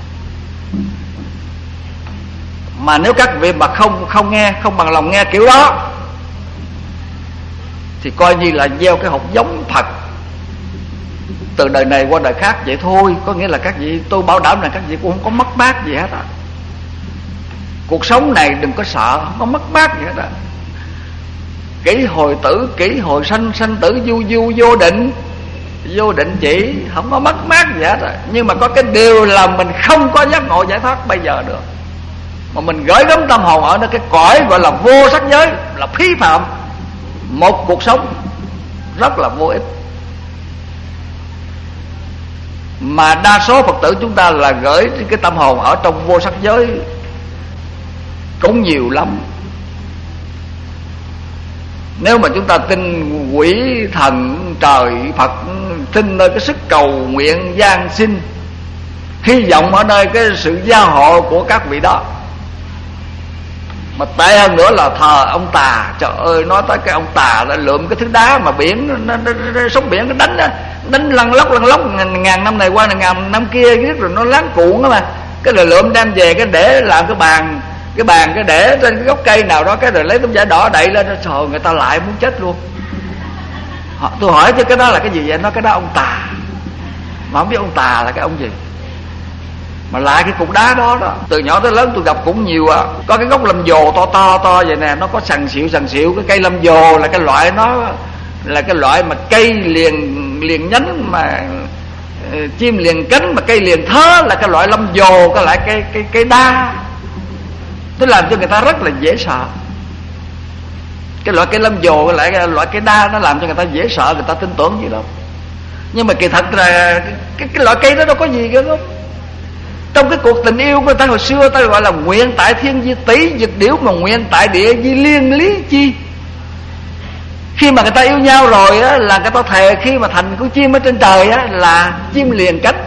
Mà nếu các vị mà không không nghe, không bằng lòng nghe kiểu đó, thì coi như là gieo cái hột giống thật từ đời này qua đời khác vậy thôi. Có nghĩa là các vị, tôi bảo đảm là các vị cũng không có mất mát gì hết á. Cuộc sống này đừng có sợ, không có mất mát gì hết á. Kỷ hồi tử, kỷ hồi sanh, sanh tử du du vô định, vô định chỉ, không có mất mát gì hết á. Nhưng mà có cái điều là mình không có giác ngộ giải thoát bây giờ được, mà mình gửi gắm tâm hồn ở nơi cái cõi gọi là vô sắc giới, là phí phạm một cuộc sống rất là vô ích. Mà đa số Phật tử chúng ta là gửi cái tâm hồn ở trong vô sắc giới cũng nhiều lắm. Nếu mà chúng ta tin quỷ thần trời Phật, tin nơi cái sức cầu nguyện gian sinh, hy vọng ở nơi cái sự gia hộ của các vị đó. Mà tệ hơn nữa là thờ ông tà. Trời ơi, nói tới cái ông tà là lượm cái thứ đá mà biển nó, nó, nó, sống biển nó đánh đó, đánh lăn lóc lăn lóc ngàn, ngàn năm này qua ngàn năm kia, rồi nó láng cuộn đó mà. Cái rồi lượm đem về cái để làm cái bàn, cái bàn cái để trên cái gốc cây nào đó, cái rồi lấy tấm vải đỏ đậy lên. Trời, người ta lại muốn chết luôn. Họ, tôi hỏi chứ cái đó là cái gì vậy? Nó cái đó ông tà. Mà không biết ông tà là cái ông gì, mà lại cái cục đá đó đó. Từ nhỏ tới lớn tôi gặp cũng nhiều à. Có cái gốc lâm dồ to to to vậy nè, nó có sần xịu sần xịu. Cái cây lâm dồ là cái loại, nó là cái loại mà cây liền liền nhánh mà uh, chim liền cánh, mà cây liền thớ là cái loại lâm dồ, cái loại cây cây cây đa. Nó làm cho người ta rất là dễ sợ. Cái loại cây lâm dồ, cái loại cái loại cây đa, nó làm cho người ta dễ sợ, người ta tin tưởng gì đâu. Nhưng mà kỳ thật là cái, cái, cái loại cây đó đâu có gì cả không. Trong cái cuộc tình yêu của người ta hồi xưa, ta gọi là nguyện tại thiên di tỷ dịch điểu, mà nguyện tại địa di liên lý chi. Khi mà người ta yêu nhau rồi á, là người ta thề khi mà thành con chim ở trên trời á, là chim liền cánh.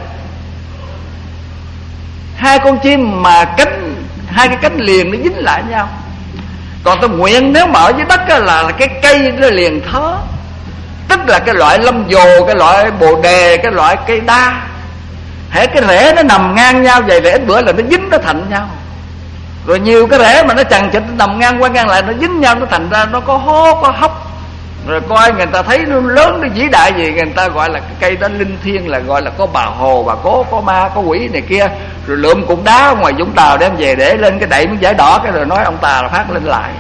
Hai con chim mà cánh, hai cái cánh liền nó dính lại nhau. Còn ta nguyện nếu mà ở dưới đất á, là, là cái cây nó liền thớ, tức là cái loại lâm dồ, cái loại bồ đề, cái loại cây đa. Hễ cái rễ nó nằm ngang nhau vậy, rễ bữa là nó dính nó thành nhau. Rồi nhiều cái rễ mà nó chằng chịt nằm ngang qua ngang lại, nó dính nhau, nó thành ra nó có hố có hốc. Rồi coi người ta thấy nó lớn, nó vĩ đại gì, người ta gọi là cái cây đó linh thiêng, là gọi là có bà hồ, bà cố, có ma, có quỷ này kia. Rồi lượm cục đá ngoài Vũng Tàu đem về để lên cái đậy miếng vải đỏ, cái rồi nói ông tà là phát lên lại.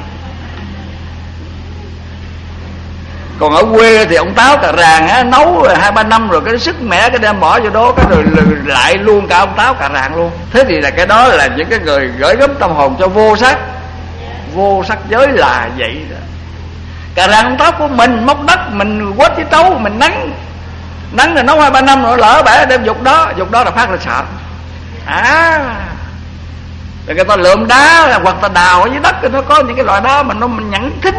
Còn ở quê thì ông táo cà ràng á, nấu rồi hai ba năm rồi cái sức mẻ cái đem bỏ vô đó, cái rồi lại luôn cả ông táo cà ràng luôn. Thế thì là cái đó là những cái người gửi gắm tâm hồn cho vô sắc. Vô sắc giới là vậy đó. Cà ràng ông táo của mình, móc đất mình quết với trấu mình nắng, nắng là nấu hai ba năm rồi lỡ bẻ đem dục đó, dục đó là phát là sợ. À, rồi người ta lượm đá hoặc ta đào ở dưới đất, nó có những cái loại đá mà nó nhẵn thính,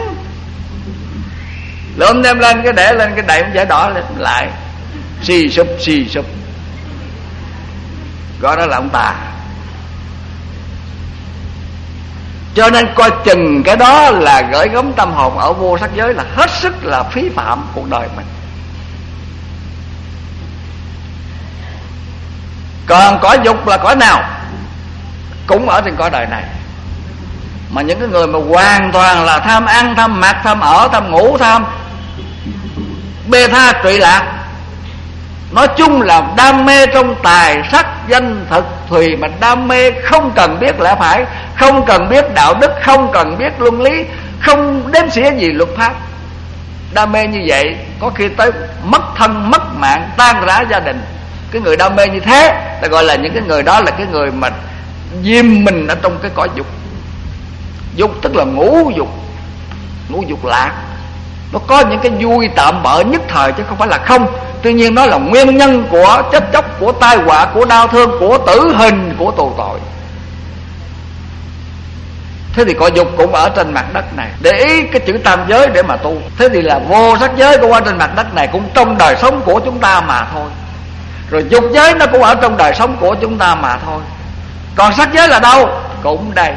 lượm đem lên cái để lên cái đậy giải đỏ lên lại, xì sụp xì sụp, gọi đó là ông tà. Cho nên coi chừng cái đó là gửi gắm tâm hồn ở vô sắc giới là hết sức là phí phạm cuộc đời mình. Còn cõi dục là cõi nào? Cũng ở trên cõi đời này. Mà những cái người mà hoàn toàn là tham ăn, tham mặc, tham ở, tham ngủ, tham bê tha trụy lạc, nói chung là đam mê trong tài sắc danh thực thùy, mà đam mê không cần biết lẽ phải, không cần biết đạo đức, không cần biết luân lý, không đếm xỉa gì luật pháp. Đam mê như vậy có khi tới mất thân mất mạng, tan rã gia đình. Cái người đam mê như thế ta gọi là những cái người đó là cái người mà diêm mình ở trong cái cõi dục. Dục tức là ngũ dục, ngũ dục lạc. Nó có những cái vui tạm bợ nhất thời chứ không phải là không. Tuy nhiên nó là nguyên nhân của chết chóc, của tai họa, của đau thương, của tử hình, của tù tội. Thế thì cõi dục cũng ở trên mặt đất này. Để ý cái chữ tam giới để mà tu. Thế thì là vô sắc giới cũng ở trên mặt đất này, cũng trong đời sống của chúng ta mà thôi. Rồi dục giới nó cũng ở trong đời sống của chúng ta mà thôi. Còn sắc giới là đâu? Cũng đây.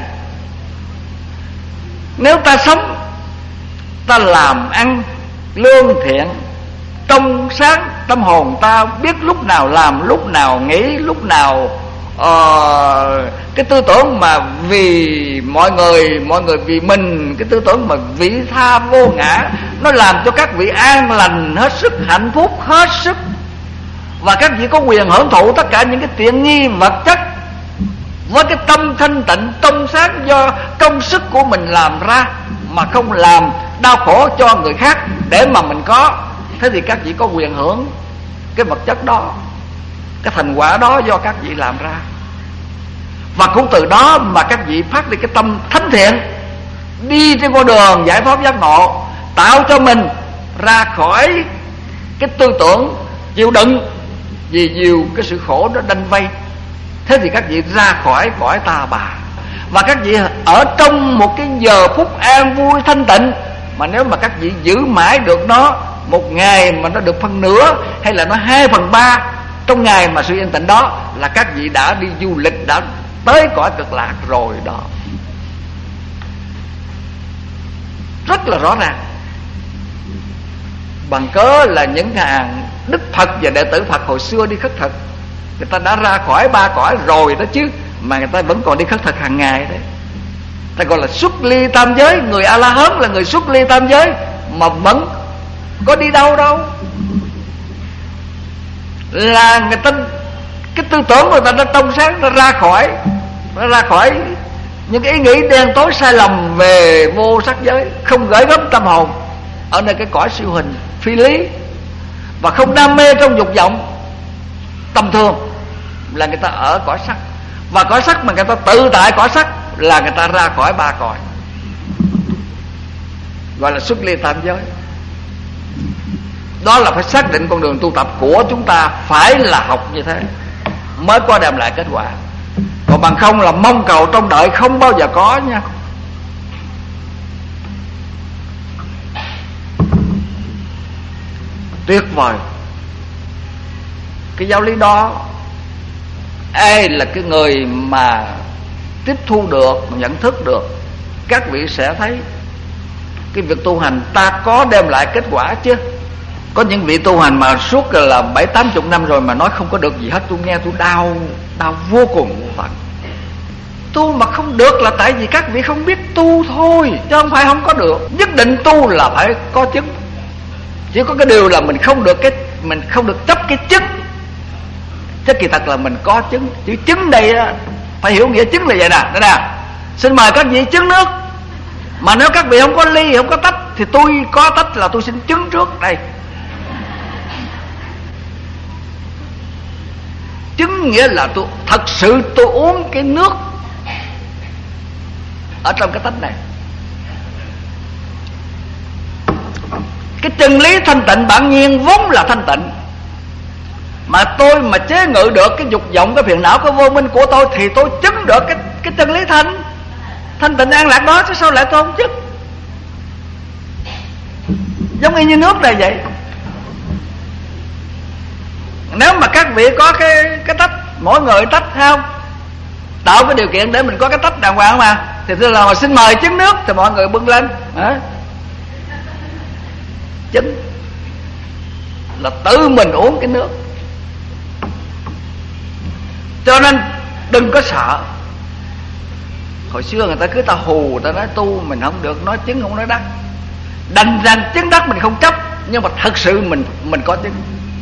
Nếu ta sống, ta làm ăn lương thiện, trong sáng tâm hồn ta biết lúc nào làm, lúc nào nghĩ, lúc nào uh, cái tư tưởng mà vì mọi người, mọi người vì mình, cái tư tưởng mà vị tha vô ngã, nó làm cho các vị an lành hết sức, hạnh phúc hết sức, và các vị có quyền hưởng thụ tất cả những cái tiện nghi vật chất với cái tâm thanh tịnh trong sáng do công sức của mình làm ra, mà không làm đau khổ cho người khác để mà mình có. Thế thì các vị có quyền hưởng cái vật chất đó, cái thành quả đó do các vị làm ra. Và cũng từ đó mà các vị phát đi cái tâm thánh thiện, đi trên con đường giải thoát giác ngộ, tạo cho mình ra khỏi cái tư tưởng chịu đựng vì nhiều cái sự khổ nó đanh vây. Thế thì các vị ra khỏi cõi ta bà, và các vị ở trong một cái giờ phút an vui thanh tịnh. Mà nếu mà các vị giữ mãi được nó, một ngày mà nó được phần nửa hay là nó hai phần ba trong ngày mà sự yên tĩnh đó, là các vị đã đi du lịch, đã tới cõi cực lạc rồi đó. Rất là rõ ràng. Bằng cớ là những hàng Đức Phật và đệ tử Phật hồi xưa đi khất thực, người ta đã ra khỏi ba cõi rồi đó chứ, mà người ta vẫn còn đi khất thực hàng ngày đấy. Ta gọi là xuất ly tam giới. Người A-la-hán là người xuất ly tam giới, mà vẫn có đi đâu đâu. Là người ta, cái tư tưởng của người ta nó trong sáng, nó ra khỏi, nó ra khỏi những cái ý nghĩ đen tối sai lầm về vô sắc giới, không gửi gắm tâm hồn ở nơi cái cõi siêu hình phi lý, và không đam mê trong dục vọng tầm thường, là người ta ở cõi sắc. Và cõi sắc mà người ta tự tại cõi sắc là người ta ra khỏi ba cõi, gọi là xuất ly tam giới. Đó là phải xác định con đường tu tập của chúng ta phải là học như thế mới có đem lại kết quả. Còn bằng không là mong cầu trong đời không bao giờ có nha. Tuyệt vời. Cái giáo lý đó, ai là cái người mà tiếp thu được, nhận thức được, các vị sẽ thấy cái việc tu hành ta có đem lại kết quả chứ. Có những vị tu hành mà suốt là bảy tám chục năm rồi mà nói không có được gì hết. Tôi nghe tôi đau, đau vô cùng vô tận. Tu mà không được là tại vì các vị không biết tu thôi, chứ không phải không có được. Nhất định tu là phải có chứng. Chỉ có cái điều là mình không được cái, mình không được chấp cái chứng. Chứ kỳ thật là mình có chứng. Chữ chứng đây á, phải hiểu nghĩa chứng là vậy nè. Đây nè, xin mời các vị chứng nước. Mà nếu các vị không có ly, không có tách, thì tôi có tách là tôi xin chứng trước đây. Chứng nghĩa là tôi thật sự tôi uống cái nước ở trong cái tách này. Cái chân lý thanh tịnh bản nhiên vốn là thanh tịnh, mà tôi mà chế ngự được cái dục vọng, cái phiền não, cái vô minh của tôi, thì tôi chứng được cái cái chân lý thanh thanh tịnh an lạc đó, chứ sao lại tôi không chứng? Giống y như nước này vậy. Nếu mà các vị có cái cái tách, mỗi người tách không, tạo cái điều kiện để mình có cái tách đàng hoàng mà, thì tôi là xin mời chứng nước, thì mọi người bưng lên à, chứng là tự mình uống cái nước. Cho nên đừng có sợ. Hồi xưa người ta cứ ta hù, người ta nói tu mình không được, nói chứng không nói đắc. Đành rằng chứng đắc mình không chấp, nhưng mà thật sự mình mình có chứng.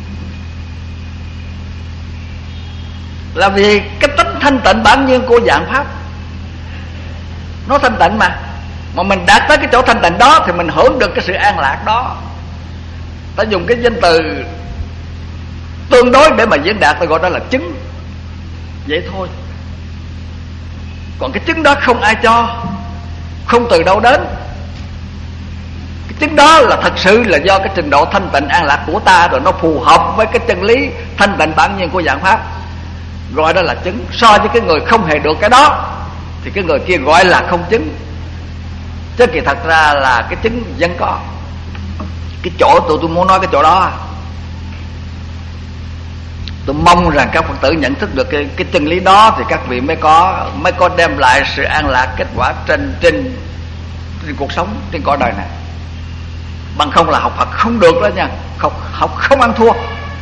Là vì cái tính thanh tịnh bản nhiên của dạng pháp nó thanh tịnh mà. Mà mình đạt tới cái chỗ thanh tịnh đó thì mình hưởng được cái sự an lạc đó. Ta dùng cái danh từ tương đối để mà diễn đạt, ta gọi đó là chứng. Vậy thôi. Còn cái chứng đó không ai cho, không từ đâu đến. Cái chứng đó là thật sự là do cái trình độ thanh tịnh an lạc của ta, rồi nó phù hợp với cái chân lý thanh tịnh bản nhiên của dạng pháp, gọi đó là chứng. So với cái người không hề được cái đó thì cái người kia gọi là không chứng. Chứ kỳ thật ra là cái chứng vẫn có. Cái chỗ tụi tôi muốn nói cái chỗ đó, tôi mong rằng các Phật tử nhận thức được cái, cái chân lý đó, thì các vị mới có mới có đem lại sự an lạc kết quả trên trên, trên cuộc sống trên cõi đời này. Bằng không là học Phật không được đó nha, học học không ăn thua.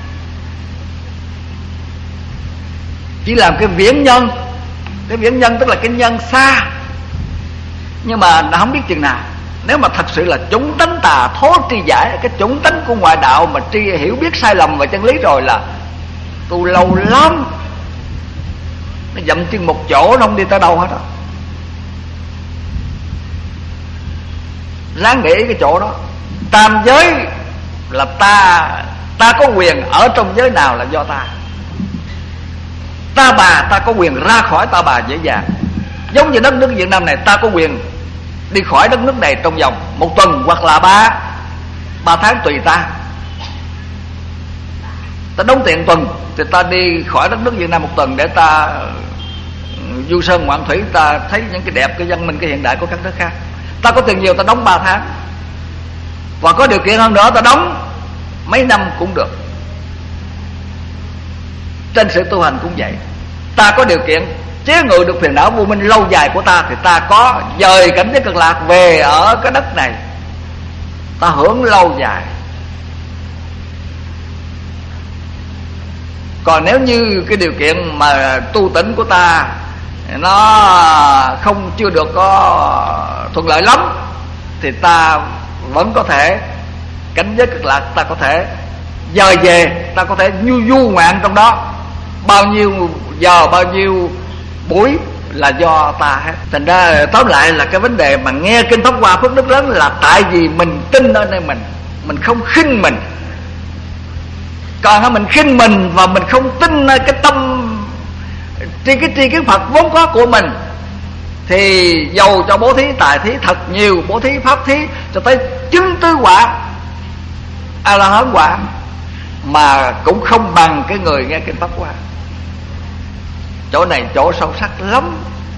Chỉ làm cái viễn nhân. Cái viễn nhân tức là cái nhân xa, nhưng mà nó không biết chừng nào. Nếu mà thật sự là chúng tánh tà thố tri giải, cái chúng tánh của ngoại đạo mà tri hiểu biết sai lầm về chân lý rồi là tu lâu lắm, nó dậm chân một chỗ, nó không đi tới đâu hết đó. Ráng để ý cái chỗ đó. Tam giới là ta ta có quyền ở trong giới nào là do ta. Ta bà ta có quyền ra khỏi ta bà dễ dàng. Giống như đất nước Việt Nam này, ta có quyền đi khỏi đất nước này trong vòng một tuần hoặc là ba ba tháng tùy ta. Ta đóng tiền tuần thì ta đi khỏi đất nước Việt Nam một tuần để ta du sơn ngoạn thủy, ta thấy những cái đẹp, cái văn minh, cái hiện đại của các nước khác. Ta có tiền nhiều ta đóng ba tháng, và có điều kiện hơn nữa ta đóng mấy năm cũng được. Trên sự tu hành cũng vậy. Ta có điều kiện chế ngự được phiền não vô minh lâu dài của ta, thì ta có dời cảnh giới cực lạc về ở cái đất này, ta hưởng lâu dài. Còn nếu như cái điều kiện mà tu tỉnh của ta nó không chưa được có thuận lợi lắm, thì ta vẫn có thể cảnh giới cực lạc, ta có thể dời về, ta có thể du du ngoạn trong đó. Bao nhiêu giờ, bao nhiêu buổi là do ta hết. Thành ra tóm lại là cái vấn đề mà nghe kinh Pháp Hoa phước đức lớn là tại vì mình tin ở nơi mình, mình không khinh mình. Còn mình khinh mình và mình không tin nơi cái tâm tri cái tri kiến Phật vốn có của mình, thì dầu cho bố thí tài thí thật nhiều, bố thí pháp thí cho tới chứng tứ quả A La Hán quả, mà cũng không bằng cái người nghe kinh Pháp Hoa. Chỗ này chỗ sâu sắc lắm.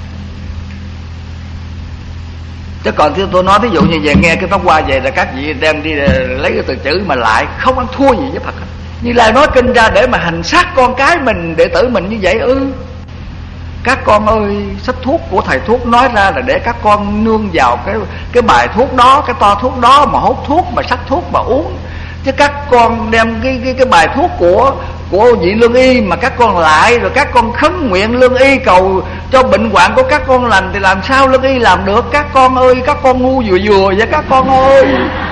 Chứ còn tôi nói ví dụ như về nghe cái Pháp Hoa về là các vị đem đi lấy cái từ chữ mà lại không ăn thua gì với Phật. Như Lai nói kinh ra để mà hành xác con cái mình, đệ tử mình như vậy ư? Ừ. Các con ơi, sách thuốc của thầy thuốc nói ra là để các con nương vào cái cái bài thuốc đó, cái to thuốc đó mà hút thuốc, mà sắc thuốc mà uống. Chứ các con đem cái cái cái bài thuốc của của vị lương y mà các con lại, rồi các con khấn nguyện lương y cầu cho bệnh hoạn của các con lành, thì làm sao lương y làm được? Các con ơi, các con ngu vừa vừa vậy các con ơi.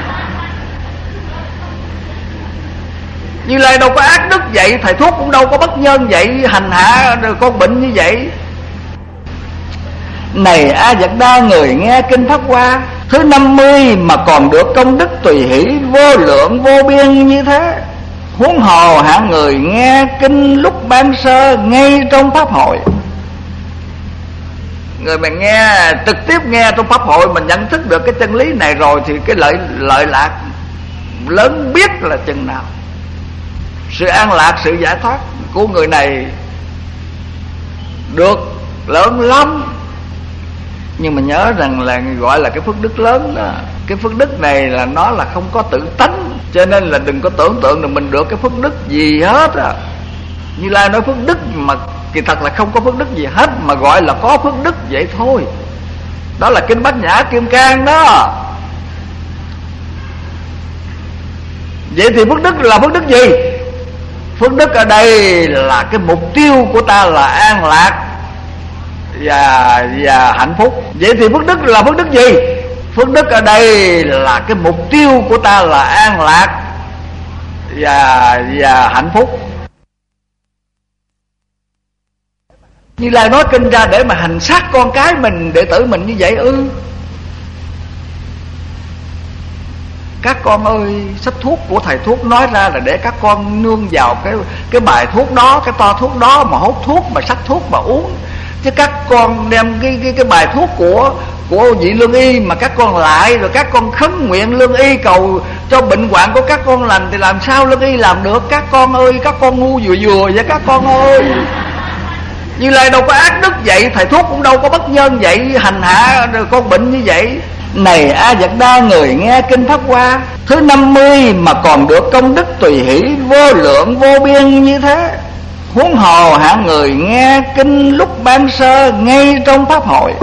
Như Lai đâu có ác đức vậy, thầy thuốc cũng đâu có bất nhân vậy, hành hạ rồi con bệnh như vậy. Này A Vật Đa, người nghe kinh Pháp Hoa thứ năm mươi mà còn được công đức tùy hỷ vô lượng vô biên như thế, huống hồ hạng người nghe kinh lúc ban sơ ngay trong pháp hội. Người mà nghe trực tiếp nghe trong pháp hội, mình nhận thức được cái chân lý này rồi, thì cái lợi lợi lạc lớn biết là chừng nào. sự an lạc, sự giải thoát của người này được lớn lắm. Nhưng mà nhớ rằng là gọi là cái phước đức lớn đó, cái phước đức này là nó là không có tự tánh, cho nên là đừng có tưởng tượng được mình được cái phước đức gì hết á. Như Lai nói phước đức mà kỳ thật là không có phước đức gì hết, mà gọi là có phước đức vậy thôi. Đó là kinh Bát Nhã Kim Cang đó. Vậy thì phước đức là phước đức gì? Phước đức ở đây là cái mục tiêu của ta là an lạc và và hạnh phúc. Vậy thì phước đức là phước đức gì? Phước đức ở đây là cái mục tiêu của ta là an lạc và và hạnh phúc. Như Lai nói kinh ra để mà hành xác con cái mình, đệ tử mình như vậy ư? Ừ. Các con ơi, sách thuốc của thầy thuốc nói ra là để các con nương vào cái cái bài thuốc đó, cái to thuốc đó mà hút thuốc, mà sắc thuốc mà uống. Chứ các con đem cái cái cái bài thuốc của của vị lương y mà các con lại, rồi các con khấn nguyện lương y cầu cho bệnh hoạn của các con lành, thì làm sao lương y làm được? Các con ơi, các con ngu vừa vừa vậy các con ơi. Như Lai đâu có ác đức vậy, thầy thuốc cũng đâu có bất nhân vậy, hành hạ con bệnh như vậy. Này A Dật Đa, người nghe kinh Pháp Hoa thứ năm mươi mà còn được công đức tùy hỷ vô lượng vô biên như thế, huống hồ hạng người nghe kinh lúc ban sơ ngay trong pháp hội.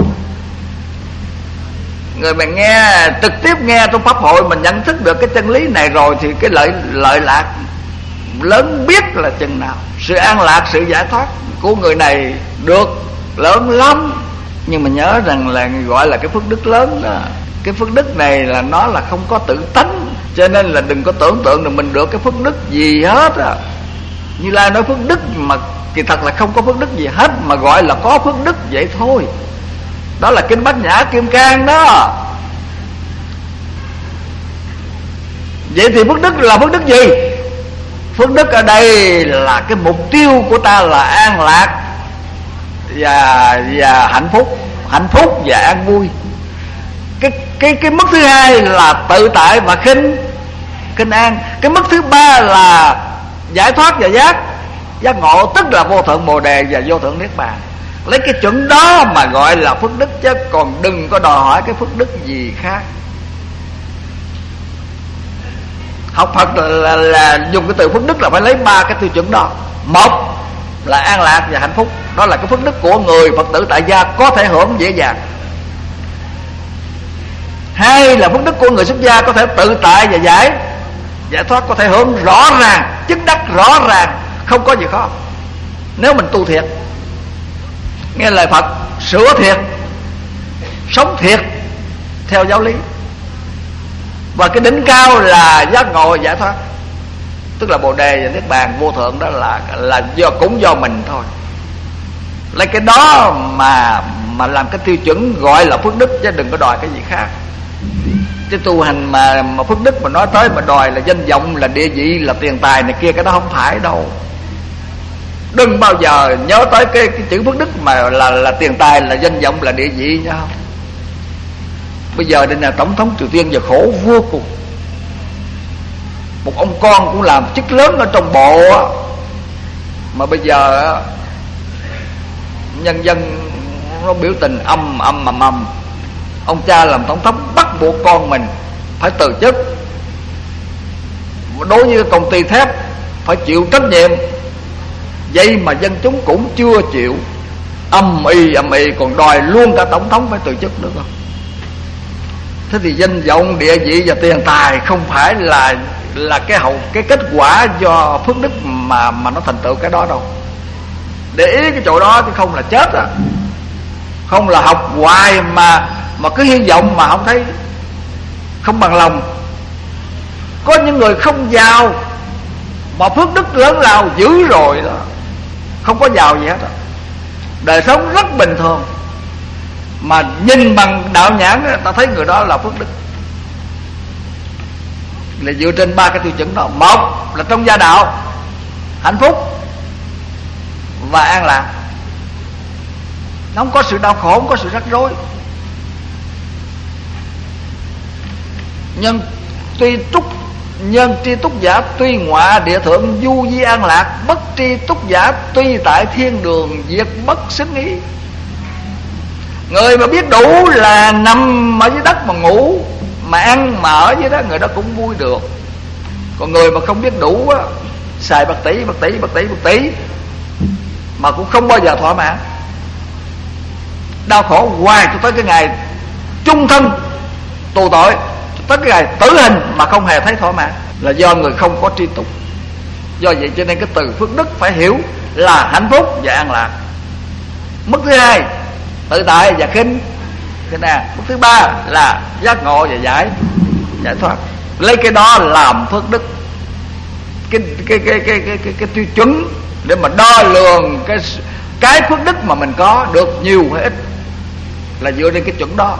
Người mà nghe trực tiếp nghe trong pháp hội, mình nhận thức được cái chân lý này rồi thì cái lợi lợi lạc lớn biết là chừng nào. Sự an lạc, sự giải thoát của người này được lớn lắm. Nhưng mà nhớ rằng là gọi là cái phước đức lớn đó, cái phước đức này là nó là không có tự tánh, cho nên là đừng có tưởng tượng được mình được cái phước đức gì hết á. Như Lai nói phước đức mà kỳ thật là không có phước đức gì hết, mà gọi là có phước đức vậy thôi. Đó là kinh Bát Nhã Kim Cang đó. Vậy thì phước đức là phước đức gì? Phước đức ở đây là cái mục tiêu của ta là an lạc và và hạnh phúc, hạnh phúc và an vui. Cái cái cái mức thứ hai là tự tại và khinh khinh an. Cái mức thứ ba là giải thoát và giác giác ngộ, tức là vô thượng bồ đề và vô thượng niết bàn. Lấy cái chuẩn đó mà gọi là phước đức, chứ còn đừng có đòi hỏi cái phước đức gì khác. Học Phật là, là, là dùng cái từ phước đức là phải lấy ba cái tiêu chuẩn đó. Một là an lạc và hạnh phúc, đó là cái phước đức của người Phật tử tại gia có thể hưởng dễ dàng. Hai là phước đức của người xuất gia có thể tự tại và giải giải thoát, có thể hưởng rõ ràng, chứng đắc rõ ràng, không có gì khó. Nếu mình tu thiệt, nghe lời Phật, sửa thiệt, sống thiệt theo giáo lý. Và cái đỉnh cao là giác ngộ giải thoát, tức là bồ đề và niết bàn vô thượng, đó là là do cũng do mình thôi. Lấy cái đó mà mà làm cái tiêu chuẩn gọi là phước đức, chứ đừng có đòi cái gì khác. Chứ tu hành mà mà phước đức mà nói tới mà đòi là danh vọng, là địa vị, là tiền tài này kia, cái đó không phải đâu. Đừng bao giờ nhớ tới cái, cái chữ phước đức mà là là tiền tài, là danh vọng, là địa vị nha. Bây giờ đây là tổng thống Triều Tiên giờ khổ vô cùng. Một ông con cũng làm chức lớn ở trong bộ á, mà bây giờ nhân dân nó biểu tình âm âm ầm ầm. Ông cha làm tổng thống bắt buộc con mình phải từ chức. Đối với công ty thép phải chịu trách nhiệm. Vậy mà dân chúng cũng chưa chịu, âm ì âm ì, còn đòi luôn cả tổng thống phải từ chức nữa không. Thế thì danh vọng, địa vị và tiền tài không phải là là cái hậu cái kết quả do phước đức mà mà nó thành tựu cái đó đâu. Để ý cái chỗ đó chứ không là chết à. Không là học hoài mà mà cứ hy vọng mà không thấy, không bằng lòng. Có những người không giàu mà phước đức lớn lao dữ rồi đó, không có giàu gì hết đó. Đời sống rất bình thường, mà nhìn bằng đạo nhãn ta thấy người đó là phước đức. Là dựa trên ba cái tiêu chuẩn đó. Một là trong gia đạo, hạnh phúc và an lạc. Nó không có sự đau khổ, không có sự rắc rối. Nhưng tuy túc Nhân tri túc giả tuy ngọa địa thượng du di an lạc, bất tri túc giả tuy tại thiên đường diệt bất xứng ý. Người mà biết đủ là nằm ở dưới đất mà ngủ, mà ăn mà ở dưới đó, người đó cũng vui được. Còn người mà không biết đủ á, xài bạc tỷ bạc tỷ bạc tỷ bạc tỷ mà cũng không bao giờ thỏa mãn, đau khổ hoài cho tới cái ngày chung thân tù tội, tới cái ngày tử hình mà không hề thấy thỏa mãn, là do người không có tri túc. Do vậy cho nên cái từ phước đức phải hiểu là hạnh phúc và an lạc. Mức thứ hai tự tại và khinh khinh an. Mức thứ ba là giác ngộ và giải giải thoát. Lấy cái đó làm phước đức, cái cái cái cái cái cái, cái tiêu chuẩn để mà đo lường cái cái phước đức mà mình có được nhiều hay ít, là dựa trên cái chuẩn đó.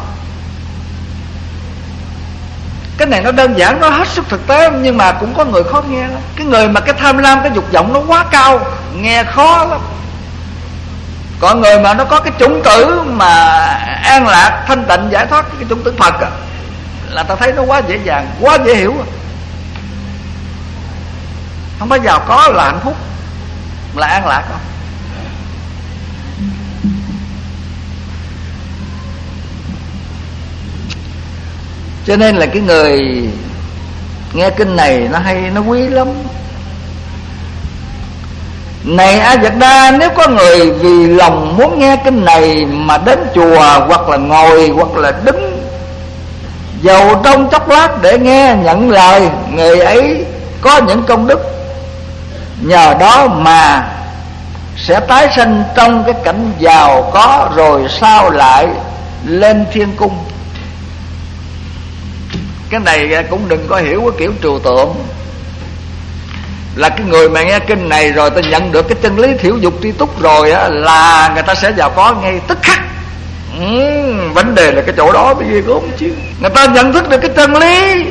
Cái này nó đơn giản, nó hết sức thực tế, nhưng mà cũng có người khó nghe lắm. Cái người mà cái tham lam, cái dục vọng nó quá cao, nghe khó lắm. Còn người mà nó có cái chủng tử mà an lạc, thanh tịnh, giải thoát, cái chủng tử Phật á, là ta thấy nó quá dễ dàng, quá dễ hiểu. Không phải giàu có là hạnh phúc, là an lạc không. Cho nên là cái người nghe kinh này nó hay, nó quý lắm. Này A Dật Đa, nếu có người vì lòng muốn nghe kinh này mà đến chùa, hoặc là ngồi, hoặc là đứng, dầu trong chốc lát để nghe nhận lời, người ấy có những công đức, nhờ đó mà sẽ tái sinh trong cái cảnh giàu có, rồi sau lại lên thiên cung. Cái này cũng đừng có hiểu cái kiểu trừu tượng, là cái người mà nghe kinh này rồi ta nhận được cái chân lý thiểu dục tri túc rồi á, là người ta sẽ giàu có ngay tức khắc. Ừ, vấn đề là cái chỗ đó bị ghê gớm chứ. Người ta nhận thức được cái chân lý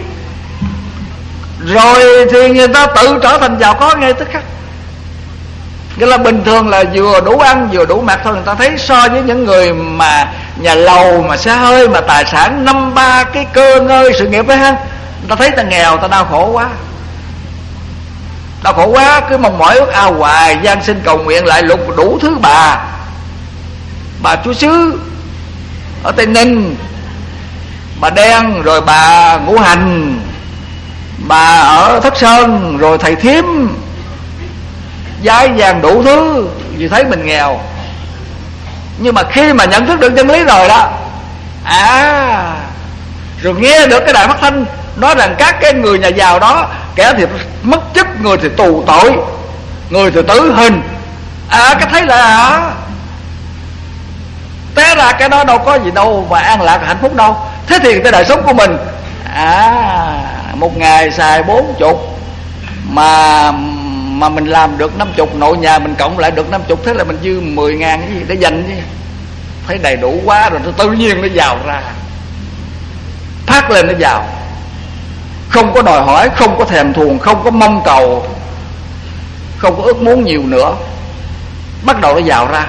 rồi thì người ta tự trở thành giàu có ngay tức khắc. Nghĩa là bình thường là vừa đủ ăn vừa đủ mặc thôi, người ta thấy so với những người mà nhà lầu mà xe hơi mà tài sản năm ba cái cơ ngơi sự nghiệp ấy ha, người ta thấy ta nghèo, ta đau khổ quá, đau khổ quá, cứ mong mỏi ước ao hoài, gian sinh cầu nguyện lại lục đủ thứ bà bà chúa xứ ở Tây Ninh, bà Đen, rồi bà Ngũ Hành, bà ở Thất Sơn, rồi thầy Thiếm, giái vàng đủ thứ, vì thấy mình nghèo. Nhưng mà khi mà nhận thức được chân lý rồi đó, à, rồi nghe được cái Đại Phát Thanh nói rằng các cái người nhà giàu đó, kẻ thì mất chức, người thì tù tội, người thì tử hình, à, cái thấy là à, té ra cái đó đâu có gì đâu mà an lạc hạnh phúc đâu. Thế thì cái đời sống của mình, à, một ngày xài bốn chục mà mà mình làm được năm chục, nội nhà mình cộng lại được năm chục, thế là mình dư mười ngàn cái gì để dành chứ. Thấy đầy đủ quá rồi tự nhiên nó giàu ra, phát lên nó giàu, không có đòi hỏi, không có thèm thuồng, không có mong cầu, không có ước muốn nhiều nữa, bắt đầu nó giàu ra.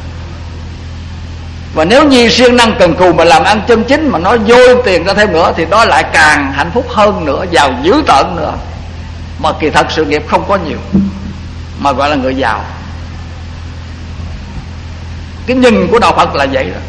Và nếu như siêng năng cần cù mà làm ăn chân chính, mà nó dôi tiền ra thêm nữa, thì đó lại càng hạnh phúc hơn nữa, giàu dữ tợn nữa. Mà kỳ thật sự nghiệp không có nhiều, mà gọi là người giàu. Cái nhìn của đạo Phật là vậy đó.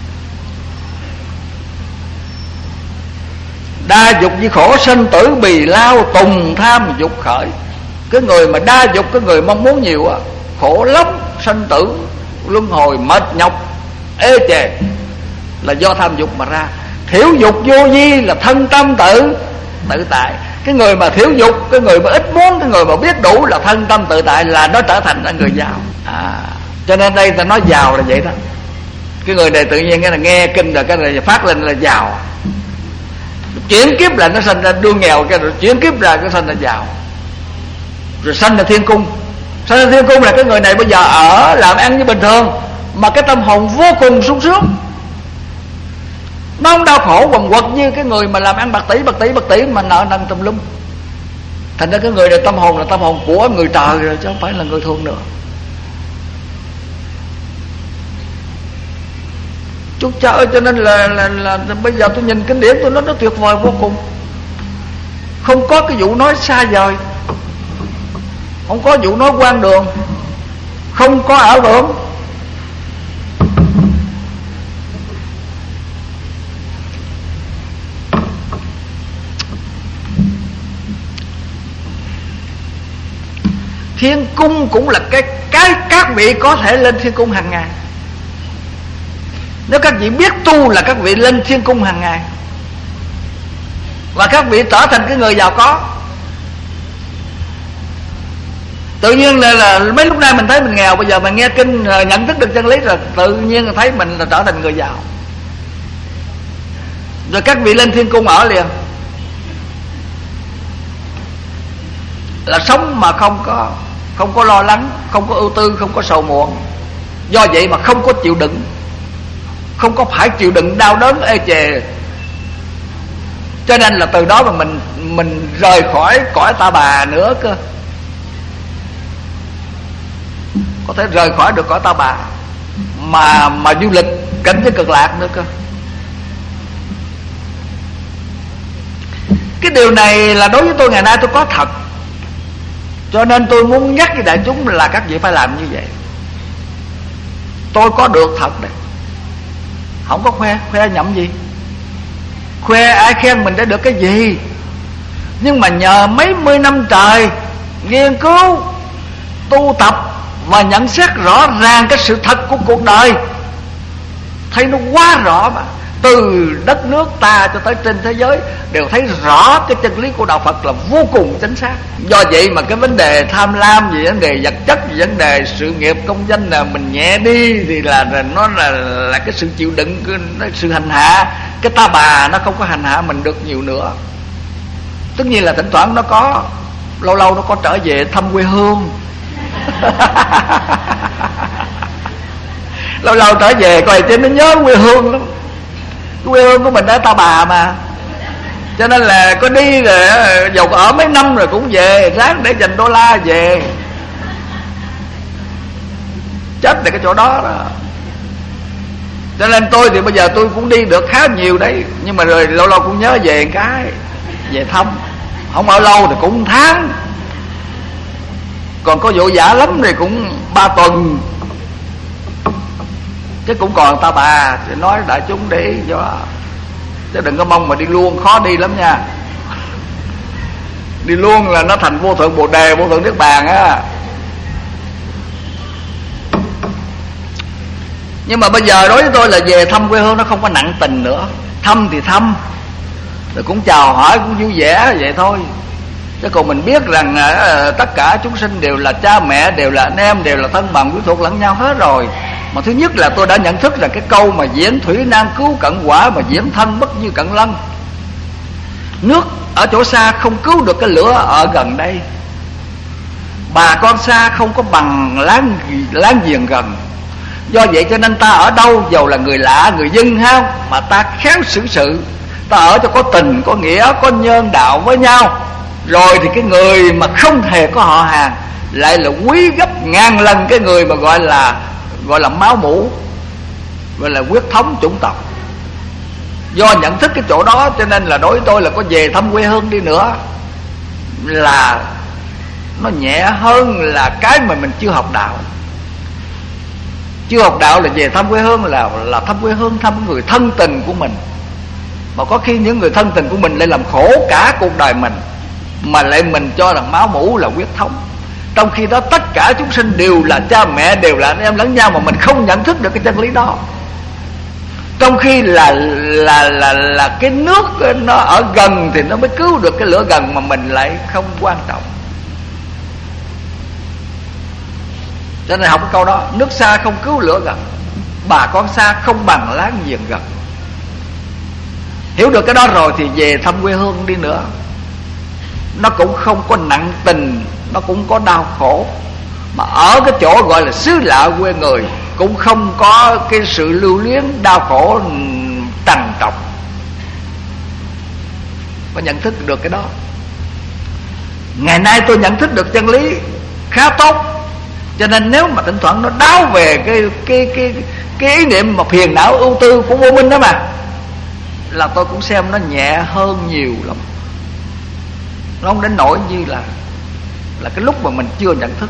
Đa dục với khổ sinh tử bì lao, tùng tham dục khởi. Cái người mà đa dục, cái người mong muốn nhiều á, khổ lắm, sinh tử luân hồi mệt nhọc ê chề, là do tham dục mà ra. Thiểu dục vô vi là thân tâm tự tự tại. Cái người mà thiếu dục, cái người mà ít muốn, cái người mà biết đủ là thân tâm tự tại, là nó trở thành là người giàu. À, cho nên đây ta nói giàu là vậy đó. Cái người này tự nhiên cái là nghe kinh rồi cái này phát lên là giàu, chuyển kiếp là nó sinh ra đương nghèo, cái rồi chuyển kiếp ra cái sinh ra giàu, rồi sanh ra thiên cung. Sanh ra thiên cung là cái người này bây giờ ở làm ăn như bình thường, mà cái tâm hồn vô cùng sung sướng, nó không đau khổ quần quật như cái người mà làm ăn bạc tỷ bạc tỷ bạc tỷ mà nợ nần tùm lum. Thành ra cái người này tâm hồn là tâm hồn của người trời rồi, chứ không phải là người thường nữa. Chúa trời, cho nên là, là, là, là bây giờ tôi nhìn kinh điển tôi nói nó tuyệt vời vô cùng. không có cái vụ nói xa vời, không có vụ nói quan đường, không có ảo tưởng. Thiên cung cũng là cái cái các vị có thể lên thiên cung hàng ngày. Nếu các vị biết tu là các vị lên thiên cung hàng ngày, và các vị trở thành cái người giàu có. Tự nhiên là, là mấy lúc nay mình thấy mình nghèo, bây giờ mình nghe kinh nhận thức được chân lý rồi, tự nhiên thấy mình là trở thành người giàu. Rồi các vị lên thiên cung ở liền, là sống mà không có không có lo lắng, không có ưu tư, không có sầu muộn. Do vậy mà không có chịu đựng, không có phải chịu đựng đau đớn ê chề. Cho nên là từ đó mà mình mình rời khỏi cõi ta bà nữa cơ, có thể rời khỏi được cõi ta bà mà mà du lịch cảnh giới cực lạc nữa cơ. Cái điều này là đối với tôi ngày nay tôi có thật, cho nên tôi muốn nhắc với đại chúng là các vị phải làm như vậy. Tôi có được thật đấy, không có khoe, khoe nhậm gì. Khoe ai khen mình để được cái gì. Nhưng mà nhờ mấy mươi năm trời nghiên cứu, tu tập và nhận xét rõ ràng cái sự thật của cuộc đời, thấy nó quá rõ mà. Từ đất nước ta cho tới trên thế giới đều thấy rõ cái chân lý của đạo Phật là vô cùng chính xác. Do vậy mà cái vấn đề tham lam gì, vấn đề vật chất gì, vấn đề sự nghiệp công danh là mình nhẹ đi thì là, là nó là là cái sự chịu đựng, cái sự hành hạ. Cái ta bà nó không có hành hạ mình được nhiều nữa. Tất nhiên là thỉnh thoảng nó có, lâu lâu nó có trở về thăm quê hương. Lâu lâu trở về coi chứ nó nhớ quê hương lắm. Quê hương của mình ở ta bà mà, cho nên là có đi rồi dầu ở mấy năm rồi cũng về, ráng để dành đô la về. Chết là cái chỗ đó đó. Cho nên tôi thì bây giờ tôi cũng đi được khá nhiều đấy, nhưng mà rồi lâu lâu cũng nhớ về cái, về thăm. Không ở lâu thì cũng tháng, còn có vụ vả lắm thì cũng ba tuần, chứ cũng còn ta bà. Thì nói đại chúng để ý cho, chứ đừng có mong mà đi luôn, khó đi lắm nha. Đi luôn là nó thành vô thượng bồ đề, vô thượng niết bàn á. Nhưng mà bây giờ đối với tôi là về thăm quê hương nó không có nặng tình nữa. Thăm thì thăm, rồi cũng chào hỏi, cũng vui vẻ vậy thôi. Chứ còn mình biết rằng uh, tất cả chúng sinh đều là cha mẹ, đều là anh em, đều là thân bằng quyến thuộc lẫn nhau hết rồi. Mà thứ nhất là tôi đã nhận thức rằng cái câu mà diễn thủy nan cứu cận quả, mà diễn thân bất như cận lân. Nước ở chỗ xa không cứu được cái lửa ở gần đây. Bà con xa không có bằng láng, láng giềng gần. Do vậy cho nên ta ở đâu dầu là người lạ, người dân ha, mà ta khéo xử sự, ta ở cho có tình, có nghĩa, có nhân đạo với nhau. Rồi thì cái người mà không hề có họ hàng lại là quý gấp ngàn lần cái người mà gọi là gọi là máu mủ, gọi là huyết thống chủng tộc. Do nhận thức cái chỗ đó cho nên là đối với tôi là có về thăm quê hương đi nữa là nó nhẹ hơn là cái mà mình chưa học đạo. Chưa học đạo là về thăm quê hương là là thăm quê hương, thăm người thân tình của mình. Mà có khi những người thân tình của mình lại làm khổ cả cuộc đời mình, mà lại mình cho rằng máu mủ là huyết thống. Trong khi đó tất cả chúng sinh đều là cha mẹ, đều là anh em lẫn nhau, mà mình không nhận thức được cái chân lý đó. Trong khi là là là là cái nước nó ở gần thì nó mới cứu được cái lửa gần, mà mình lại không quan trọng. Cho nên học cái câu đó, nước xa không cứu lửa gần, bà con xa không bằng láng giềng gần. Hiểu được cái đó rồi thì về thăm quê hương đi nữa, nó cũng không có nặng tình, nó cũng có đau khổ. Mà ở cái chỗ gọi là xứ lạ quê người cũng không có cái sự lưu luyến đau khổ trằn trọc. Có nhận thức được cái đó. Ngày nay tôi nhận thức được chân lý khá tốt, cho nên nếu mà thỉnh thoảng nó đáo về cái cái cái cái ý niệm mà phiền não ưu tư của vô minh đó mà, là tôi cũng xem nó nhẹ hơn nhiều lắm. Nó không đến nỗi như là là cái lúc mà mình chưa nhận thức.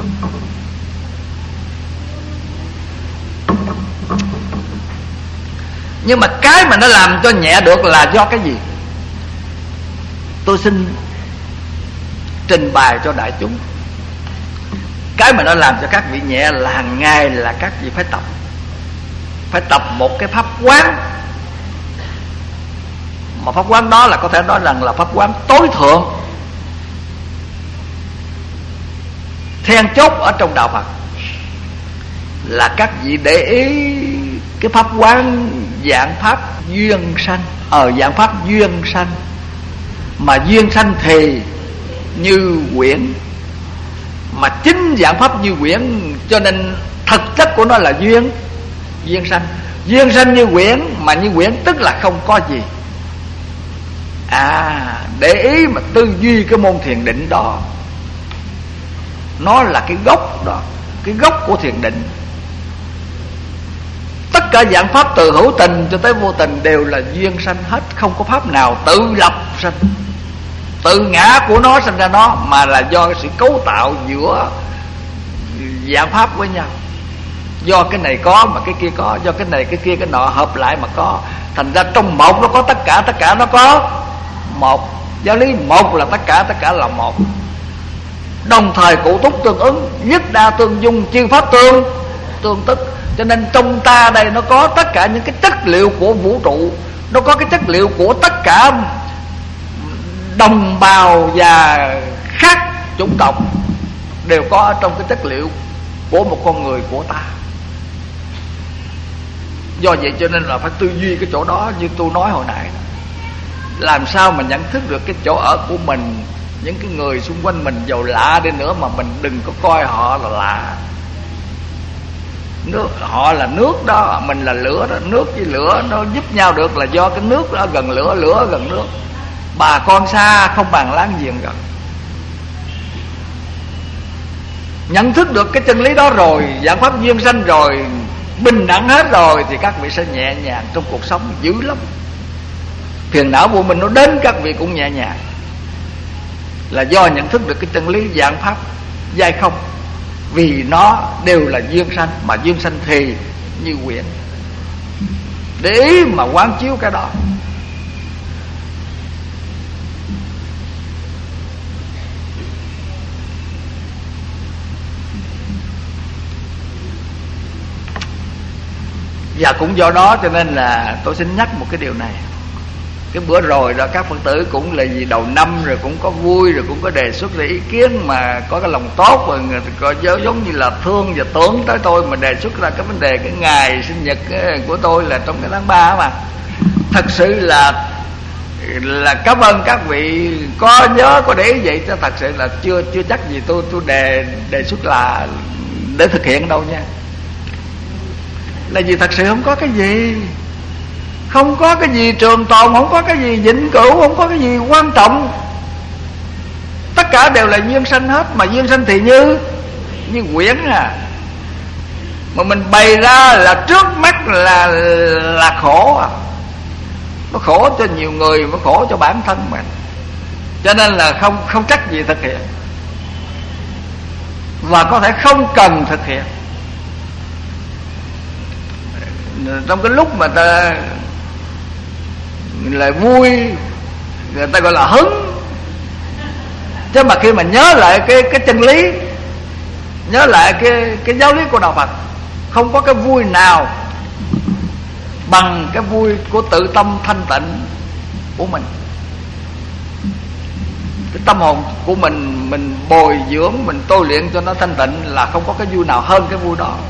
Nhưng mà cái mà nó làm cho nhẹ được là do cái gì? Tôi xin trình bày cho đại chúng. Cái mà nó làm cho các vị nhẹ là hàng ngày là các vị phải tập. Phải tập một cái pháp quán. Mà pháp quán đó là có thể nói rằng là pháp quán tối thượng, then chốt ở trong đạo Phật. Là các vị để ý cái pháp quán dạng pháp duyên sanh. Ở dạng pháp duyên sanh. Mà duyên sanh thì như quyển. Mà chính dạng pháp như quyển, cho nên thực chất của nó là duyên. Duyên sanh. Duyên sanh như quyển. Mà như quyển tức là không có gì. À, để ý mà tư duy cái môn thiền định đó, nó là cái gốc đó. Cái gốc của thiền định. Tất cả dạng pháp từ hữu tình cho tới vô tình đều là duyên sanh hết. Không có pháp nào tự lập sanh, tự ngã của nó sanh ra nó, mà là do cái sự cấu tạo giữa dạng pháp với nhau. Do cái này có mà cái kia có, do cái này cái kia cái nọ hợp lại mà có. Thành ra trong một nó có tất cả, tất cả nó có một. Giáo lý một là tất cả, tất cả là một. Đồng thời cụ túc tương ứng, nhất đa tương dung, chư pháp tương tương tức. Cho nên trong ta đây nó có tất cả những cái chất liệu của vũ trụ. Nó có cái chất liệu của tất cả đồng bào và khác chủng tộc, đều có ở trong cái chất liệu của một con người của ta. Do vậy cho nên là phải tư duy cái chỗ đó. Như tôi nói hồi nãy, làm sao mà nhận thức được cái chỗ ở của mình. Những cái người xung quanh mình giàu lạ đi nữa mà mình đừng có coi họ là lạ. Nước, họ là nước đó, mình là lửa đó. Nước với lửa nó giúp nhau được là do cái nước đó gần lửa, lửa gần nước. Bà con xa không bằng láng giềng gần. Nhận thức được cái chân lý đó rồi, dạng pháp duyên sanh rồi, bình đẳng hết rồi, thì các vị sẽ nhẹ nhàng trong cuộc sống dữ lắm. Phiền não của mình nó đến các vị cũng nhẹ nhàng. Là do nhận thức được cái chân lý dạng pháp giai không. Vì nó đều là duyên sanh. Mà duyên sanh thì như quyển. Để ý mà quán chiếu cái đó. Và cũng do đó cho nên là tôi xin nhắc một cái điều này. Cái bữa rồi đó các Phật tử cũng là gì đầu năm rồi cũng có vui, rồi cũng có đề xuất ra ý kiến mà có cái lòng tốt, rồi người có giống như là thương và tưởng tới tôi mà đề xuất ra cái vấn đề cái ngày sinh nhật của tôi là trong cái tháng ba mà. Thật sự là là cảm ơn các vị có nhớ có để ý vậy, chứ thật sự là chưa chưa chắc gì tôi tôi đề đề xuất là để thực hiện đâu nha. Là vì thật sự không có cái gì, không có cái gì trường tồn, không có cái gì vĩnh cửu, không có cái gì quan trọng. Tất cả đều là duyên sanh hết. Mà duyên sanh thì như như quyển à. Mà mình bày ra là trước mắt là là khổ à. Nó khổ cho nhiều người, nó khổ cho bản thân mình. Cho nên là không không trách gì thực hiện. Và có thể không cần thực hiện. Trong cái lúc mà ta lại vui, người ta gọi là hứng. Chứ mà khi mà nhớ lại cái cái chân lý, nhớ lại cái cái giáo lý của đạo Phật, không có cái vui nào bằng cái vui của tự tâm thanh tịnh của mình. Cái tâm hồn của mình mình bồi dưỡng, mình tôi luyện cho nó thanh tịnh là không có cái vui nào hơn cái vui đó.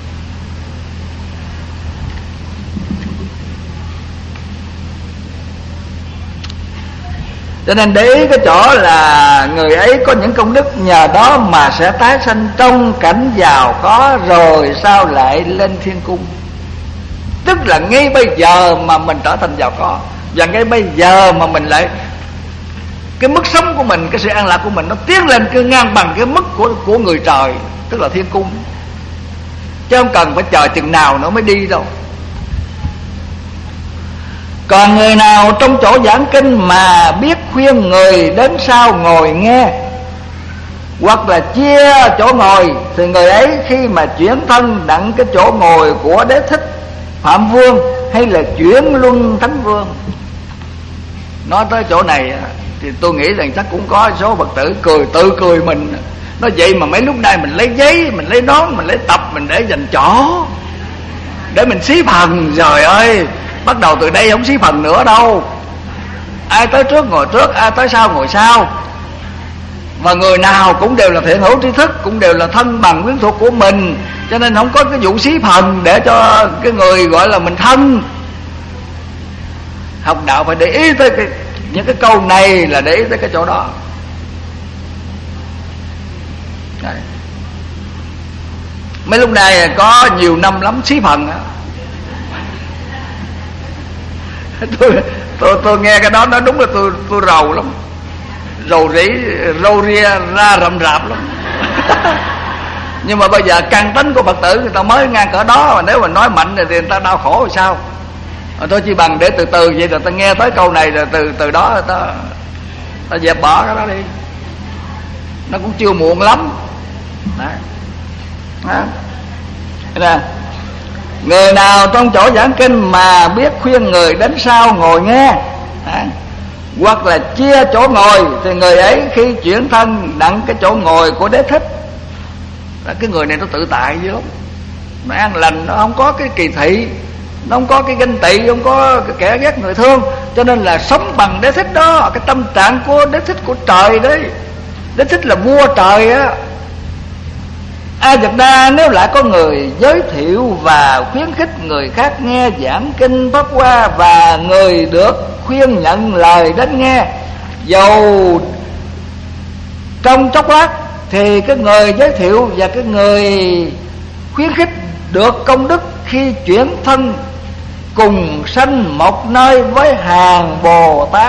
Cho nên để ý cái chỗ là người ấy có những công đức, nhờ đó mà sẽ tái sanh trong cảnh giàu có, rồi sao lại lên thiên cung. Tức là ngay bây giờ mà mình trở thành giàu có, và ngay bây giờ mà mình lại cái mức sống của mình, cái sự an lạc của mình nó tiến lên cứ ngang bằng cái mức của của người trời, tức là thiên cung. Chứ không cần phải chờ chừng nào nữa mới đi đâu. Còn người nào trong chỗ giảng kinh mà biết khuyên người đến sau ngồi nghe, hoặc là chia chỗ ngồi, thì người ấy khi mà chuyển thân đặng cái chỗ ngồi của Đế Thích Phạm Vương, hay là chuyển luân Thánh Vương. Nói tới chỗ này thì tôi nghĩ rằng chắc cũng có số Phật tử cười, tự cười mình. Nói vậy mà mấy lúc nay mình lấy giấy, mình lấy nón, mình lấy tập, mình để dành chỗ để mình xí phần. Trời ơi, bắt đầu từ đây không xí phần nữa đâu. Ai tới trước ngồi trước, ai tới sau ngồi sau. Và người nào cũng đều là thiện hữu tri thức, cũng đều là thân bằng quyến thuộc của mình, cho nên không có cái vụ xí phần để cho cái người gọi là mình thân. Học đạo phải để ý tới cái, những cái câu này là để ý tới cái chỗ đó. Đấy. Mấy lúc này có nhiều năm lắm xí phần á. tôi, tôi tôi nghe cái đó nói đúng là tôi tôi rầu lắm, rầu rĩ râu ria ra rậm rạp lắm. Nhưng mà bây giờ căn tính của Phật tử người ta mới ngang cỡ đó, mà nếu mà nói mạnh thì người ta đau khổ rồi sao? Rồi tôi chỉ bằng để từ từ vậy, rồi ta nghe tới câu này rồi từ từ đó ta ta dẹp bỏ cái đó đi, nó cũng chưa muộn lắm. Đấy. Đó. Nè, người nào trong chỗ giảng kinh mà biết khuyên người đến sau ngồi nghe, đấy, hoặc là chia chỗ ngồi, thì người ấy khi chuyển thân đặng cái chỗ ngồi của Đế Thích. Là cái người này nó tự tại dữ lắm, nó an lành, nó không có cái kỳ thị, nó không có cái ganh tị, không có cái kẻ ghét người thương, cho nên là sống bằng Đế Thích đó. Cái tâm trạng của Đế Thích của trời đấy, Đế Thích là vua trời á. A Dật Đa nếu lại có người giới thiệu và khuyến khích người khác nghe giảng kinh Pháp Hoa, và người được khuyên nhận lời đến nghe, dầu trong chốc lát, thì cái người giới thiệu và cái người khuyến khích được công đức khi chuyển thân cùng sanh một nơi với hàng Bồ Tát,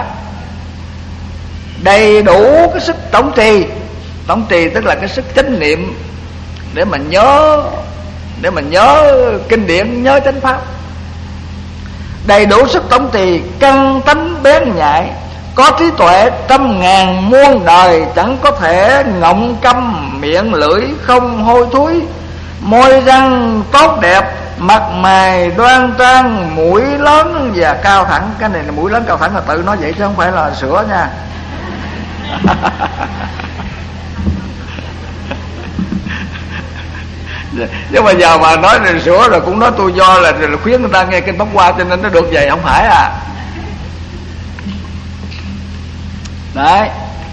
đầy đủ cái sức tổng trì. Tổng trì tức là cái sức chánh niệm để mà nhớ, để mà nhớ kinh điển, nhớ chánh pháp. Đầy đủ sức tổng trì, căn tánh bén nhạy, có trí tuệ trăm ngàn muôn đời, chẳng có thể ngọng câm, miệng lưỡi không hôi thối, môi răng tốt đẹp, mặt mày đoan trang, mũi lớn và cao thẳng. Cái này là mũi lớn cao thẳng là tự nói vậy chứ không phải là sửa nha. Nhưng mà giờ mà nói là sửa rồi cũng nói tôi do là, là khuyến người ta nghe kinh Pháp Hoa cho nên nó được vậy, không phải à. Đấy,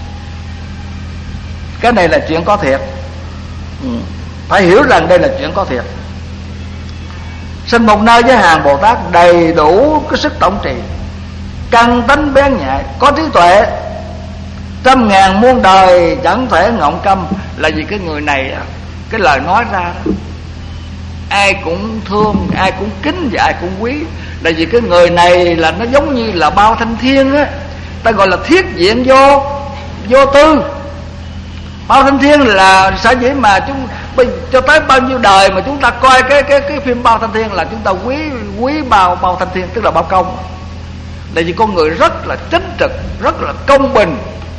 cái này là chuyện có thiệt. Ừ. Phải hiểu rằng đây là chuyện có thiệt. Sinh một nơi với hàng Bồ Tát, đầy đủ cái sức tổng trì, căn tánh bén nhạy, có trí tuệ trăm ngàn muôn đời, chẳng thể ngọng câm. Là vì cái người này, cái lời nói ra đó, ai cũng thương, ai cũng kính và ai cũng quý. Là vì cái người này là nó giống như là bao thanh thiên á, ta gọi là thiết diện vô vô tư. Bao thanh thiên là sở dĩ mà chúng cho tới bao nhiêu đời mà chúng ta coi cái cái cái phim Bao Thanh Thiên là chúng ta quý quý bao bao thanh thiên, tức là bao công. Là vì con người rất là chính trực, rất là công bình.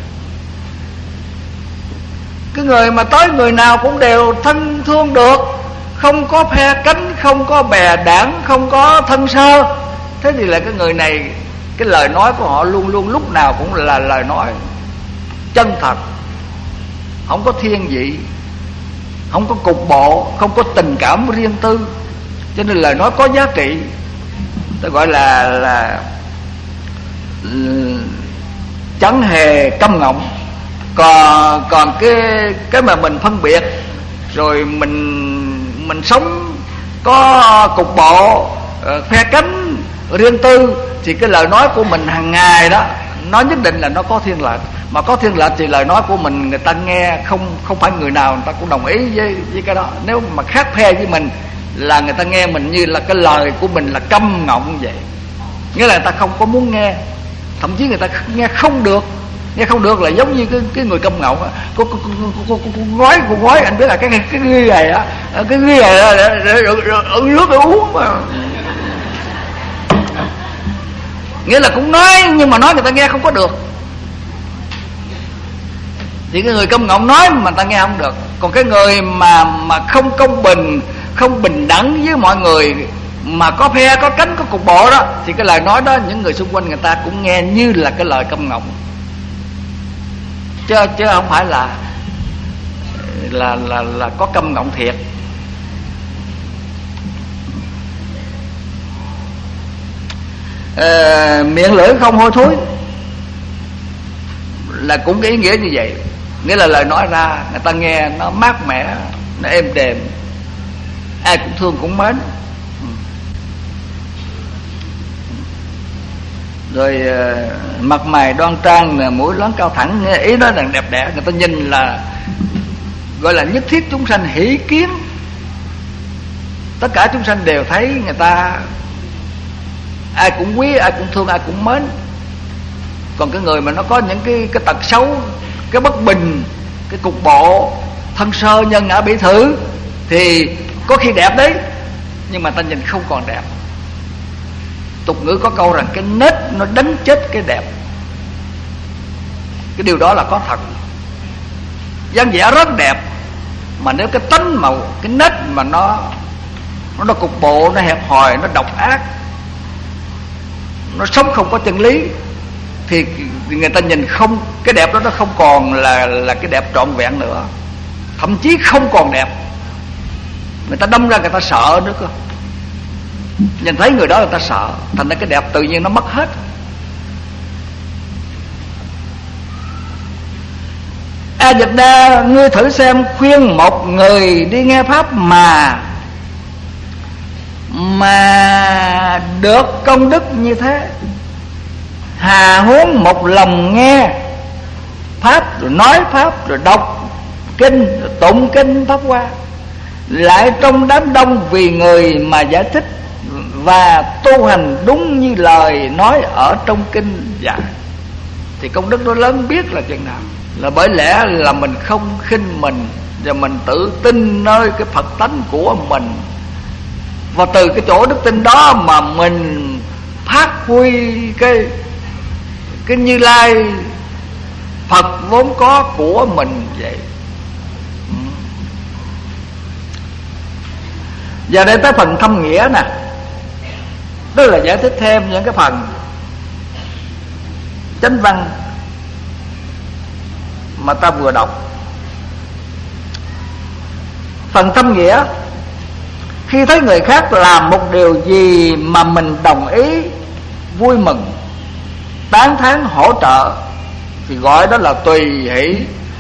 Cái người mà tới người nào cũng đều thân thương được, không có phe cánh, không có bè đảng, không có thân sơ. Thế thì là cái người này, cái lời nói của họ luôn luôn lúc nào cũng là lời nói chân thật, không có thiên vị, không có cục bộ, không có tình cảm riêng tư, cho nên lời nói có giá trị. Tôi gọi là là chẳng hề câm ngọng. Còn còn cái cái mà mình phân biệt rồi mình mình sống có cục bộ, phe cánh, riêng tư, thì cái lời nói của mình hàng ngày đó nó nhất định là nó có thiên lệch. Mà có thiên lệch thì lời nói của mình người ta nghe không không phải người nào người ta cũng đồng ý với với cái đó. Nếu mà khác phe với mình là người ta nghe mình như là cái lời của mình là câm ngọng vậy, nghĩa là người ta không có muốn nghe, thậm chí người ta nghe không được. Nghe không được là giống như cái cái người câm ngọng á. Cô cô cô cô gói cô gói anh biết là cái cái ghi này á, cái ghi này để ưng nước để uống mà. nghĩa là cũng nói nhưng mà nói người ta nghe không có được. Thì cái người công ngọng nói mà người ta nghe không được. Còn cái người mà mà không công bình, không bình đẳng với mọi người, mà có phe, có cánh, có cục bộ đó, thì cái lời nói đó những người xung quanh người ta cũng nghe như là cái lời công ngọng, chứ chứ không phải là là là là có câm ngọng thiệt. À, miệng lưỡi không hôi thối là cũng cái ý nghĩa như vậy. Nghĩa là lời nói ra người ta nghe nó mát mẻ, nó êm đềm, ai cũng thương cũng mến. Rồi uh, mặt mày đoan trang, mũi lón cao thẳng, ý nói rằng đẹp đẽ, người ta nhìn là gọi là nhất thiết chúng sanh hỷ kiến. Tất cả chúng sanh đều thấy người ta, ai cũng quý, ai cũng thương, ai cũng mến. Còn cái người mà nó có những cái cái tật xấu, cái bất bình, cái cục bộ, thân sơ, nhân ngã, bỉ thử, thì có khi đẹp đấy, nhưng mà ta nhìn không còn đẹp. Tục ngữ có câu rằng cái nết nó đánh chết cái đẹp. Cái điều đó là có thật. dáng vẻ rất đẹp, mà nếu cái tánh màu, cái nết mà nó nó, nó cục bộ, nó hẹp hòi, nó độc ác, nó sống không có chân lý, thì người ta nhìn không, cái đẹp đó nó không còn là là cái đẹp trọn vẹn nữa, thậm chí không còn đẹp. Người ta đâm ra người ta sợ nữa cơ. Nhìn thấy người đó người ta sợ, thành ra cái đẹp tự nhiên nó mất hết. A Dịch Đa, ngươi thử xem, khuyên một người đi nghe pháp mà mà được công đức như thế, hà huống một lòng nghe pháp, rồi nói pháp, rồi đọc kinh, rồi tụng kinh pháp hoa, lại trong đám đông vì người mà giải thích và tu hành đúng như lời nói ở trong kinh dạy, thì công đức nó lớn biết là chừng nào. Là bởi lẽ là mình không khinh mình, và mình tự tin nơi cái Phật tánh của mình, và từ cái chỗ đức tin đó mà mình phát huy cái cái Như Lai Phật vốn có của mình vậy. Giờ đây tới phần thâm nghĩa nè, tức là giải thích thêm những cái phần chánh văn mà ta vừa đọc. Phần thâm nghĩa, khi thấy người khác làm một điều gì mà mình đồng ý, vui mừng, tán thán, hỗ trợ, thì gọi đó là tùy hỷ.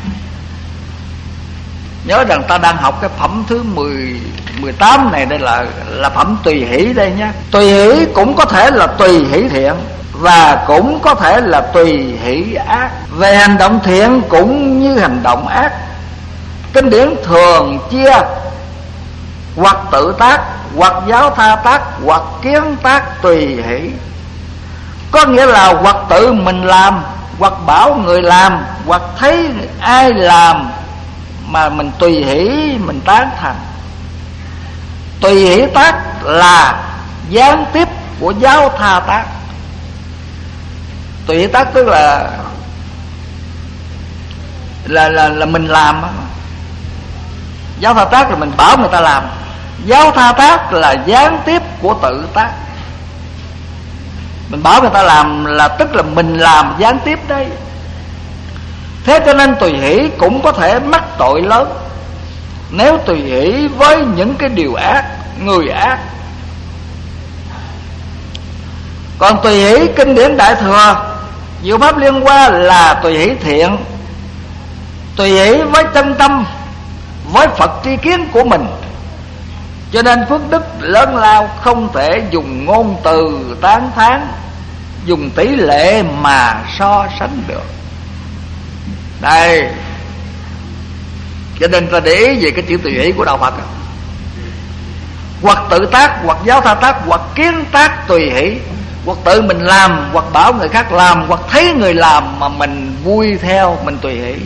Nhớ rằng ta đang học cái phẩm thứ mười, mười tám này, đây là là phẩm tùy hỷ đây nhé. Tùy hỷ cũng có thể là tùy hỷ thiện, và cũng có thể là tùy hỷ ác. Về hành động thiện cũng như hành động ác, kinh điển thường chia hoặc tự tác, hoặc giáo tha tác, hoặc kiến tác tùy hỷ. Có nghĩa là hoặc tự mình làm, hoặc bảo người làm, hoặc thấy ai làm mà mình tùy hỷ, mình tán thành. Tùy hỷ tác là gián tiếp của giáo tha tác. Tùy hỷ tác tức là là là, là mình làm. Giáo tha tác là mình bảo người ta làm. Giáo tha tác là gián tiếp của tự tác. Mình bảo người ta làm là tức là mình làm gián tiếp đấy. Thế cho nên tùy hỷ cũng có thể mắc tội lớn nếu tùy hỷ với những cái điều ác, người ác. Còn tùy hỷ kinh điển Đại Thừa, Diệu Pháp Liên Hoa là tùy hỷ thiện, tùy hỷ với chân tâm, với Phật tri kiến của mình. Cho nên phước đức lớn lao không thể dùng ngôn từ tán thán, dùng tỷ lệ mà so sánh được. Đây, cho nên ta để ý về cái chữ tùy hỷ của đạo Phật, hoặc tự tác, hoặc giáo tha tác, hoặc kiến tác tùy hỷ, hoặc tự mình làm, hoặc bảo người khác làm, hoặc thấy người làm mà mình vui theo, mình tùy hỷ.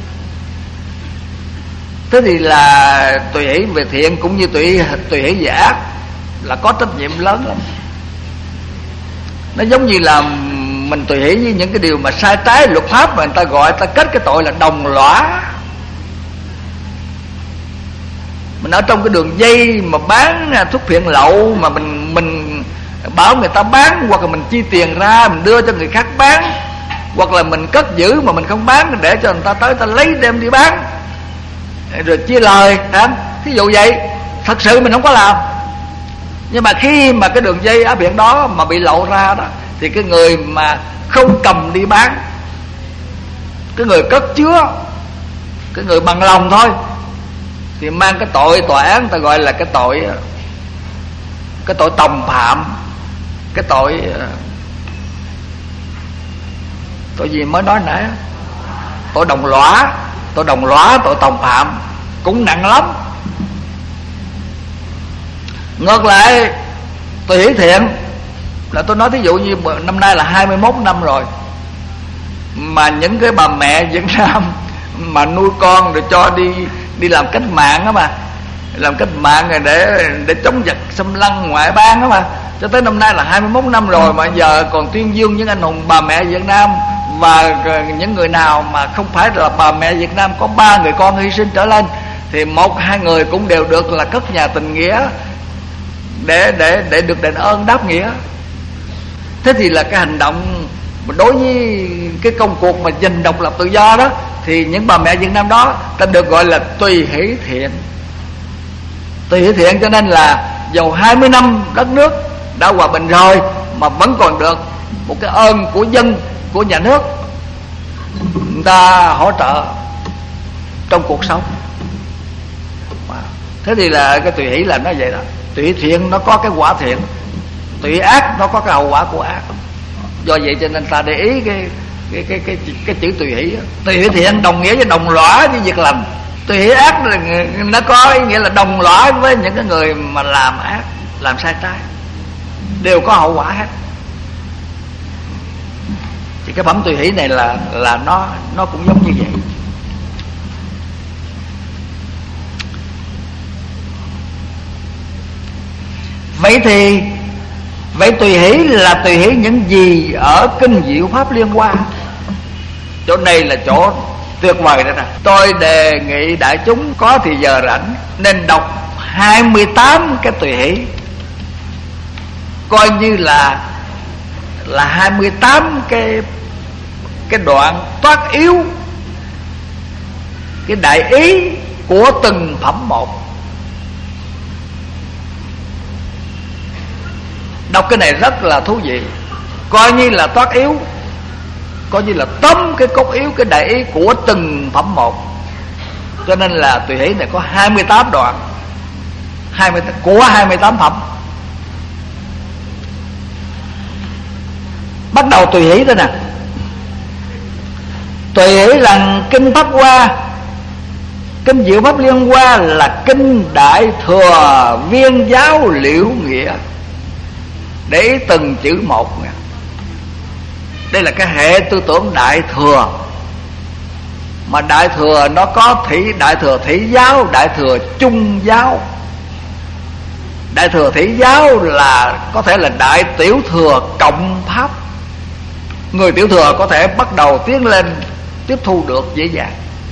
Thế thì là tùy hỷ về thiện cũng như tùy tùy hỷ về ác là có trách nhiệm lớn lắm. Nó giống như là mình tùy hỷ với những cái điều mà sai trái luật pháp, mà người ta gọi ta kết cái tội là đồng lõa. Mình ở trong cái đường dây mà bán thuốc phiện lậu, mà mình mình bảo người ta bán, hoặc là mình chi tiền ra mình đưa cho người khác bán, hoặc là mình cất giữ mà mình không bán để cho người ta tới ta lấy đem đi bán rồi chia lời, thí dụ vậy. Thật sự mình không có làm, nhưng mà khi mà cái đường dây áp biển đó mà bị lộ ra đó, thì cái người mà không cầm đi bán, cái người cất chứa, cái người bằng lòng thôi, thì mang cái tội tòa án ta gọi là cái tội cái tội tòng phạm, cái tội tội gì mới nói nãy, tội đồng lõa, tội đồng lõa, tội tòng phạm cũng nặng lắm. Ngược lại tùy hỷ thiện là tôi nói thí dụ như năm nay là hai mươi mốt năm rồi, mà những cái bà mẹ Việt Nam mà nuôi con rồi cho đi đi làm cách mạng á, mà làm cách mạng rồi để để chống giặc xâm lăng ngoại bang á, mà cho tới năm nay là hai mươi mốt năm rồi mà giờ còn tuyên dương những anh hùng bà mẹ Việt Nam. Và những người nào mà không phải là bà mẹ Việt Nam có ba người con hy sinh trở lên thì một hai người cũng đều được là cất nhà tình nghĩa để để để được đền ơn đáp nghĩa. Thế thì là cái hành động đối với cái công cuộc mà giành độc lập tự do đó, thì những bà mẹ Việt Nam đó ta được gọi là tùy hỷ thiện. Tùy hỷ thiện cho nên là dầu hai mươi năm đất nước đã hòa bình rồi mà vẫn còn được một cái ơn của dân, của nhà nước, người ta hỗ trợ trong cuộc sống. Thế thì là cái tùy hỷ là nó vậy đó. Tùy hỷ thiện nó có cái quả thiện, tùy hỷ ác nó có cái hậu quả của ác. Do vậy cho nên ta để ý cái cái cái cái, cái chữ tùy hỷ. Tùy hỷ thiện đồng nghĩa với đồng lõa với việc lành. Tùy hỷ ác là nó có ý nghĩa là đồng lõa với những cái người mà làm ác, làm sai trái, đều có hậu quả hết. Thì cái phẩm tùy hỷ này là là nó nó cũng giống như vậy. Vậy thì vậy tùy hỷ là tùy hỷ những gì ở kinh diệu pháp liên hoa. Chỗ này là chỗ tuyệt vời đó nè. Tôi đề nghị đại chúng có thì giờ rảnh nên đọc hai mươi tám cái tùy hỷ, coi như là là hai mươi tám cái cái đoạn toát yếu cái đại ý của từng phẩm một. Đọc cái này rất là thú vị, coi như là toát yếu, coi như là tóm cái cốt yếu, cái đại ý của từng phẩm một. Cho nên là tùy hỷ này có hai mươi tám đoạn, hai mươi của hai mươi tám phẩm. Bắt đầu tùy hỷ thôi nè. Tùy hỷ rằng kinh Pháp Hoa, kinh Diệu Pháp Liên Hoa là kinh Đại Thừa Viên Giáo Liễu Nghĩa. Để ý từng chữ một nha. Đây là cái hệ tư tưởng Đại Thừa. Mà Đại Thừa nó có thủy, Đại Thừa Thủy Giáo, Đại Thừa Trung Giáo. Đại Thừa Thủy Giáo là có thể là Đại Tiểu Thừa Cộng Pháp. Người tiểu thừa có thể bắt đầu tiến lên tiếp thu được dễ dàng.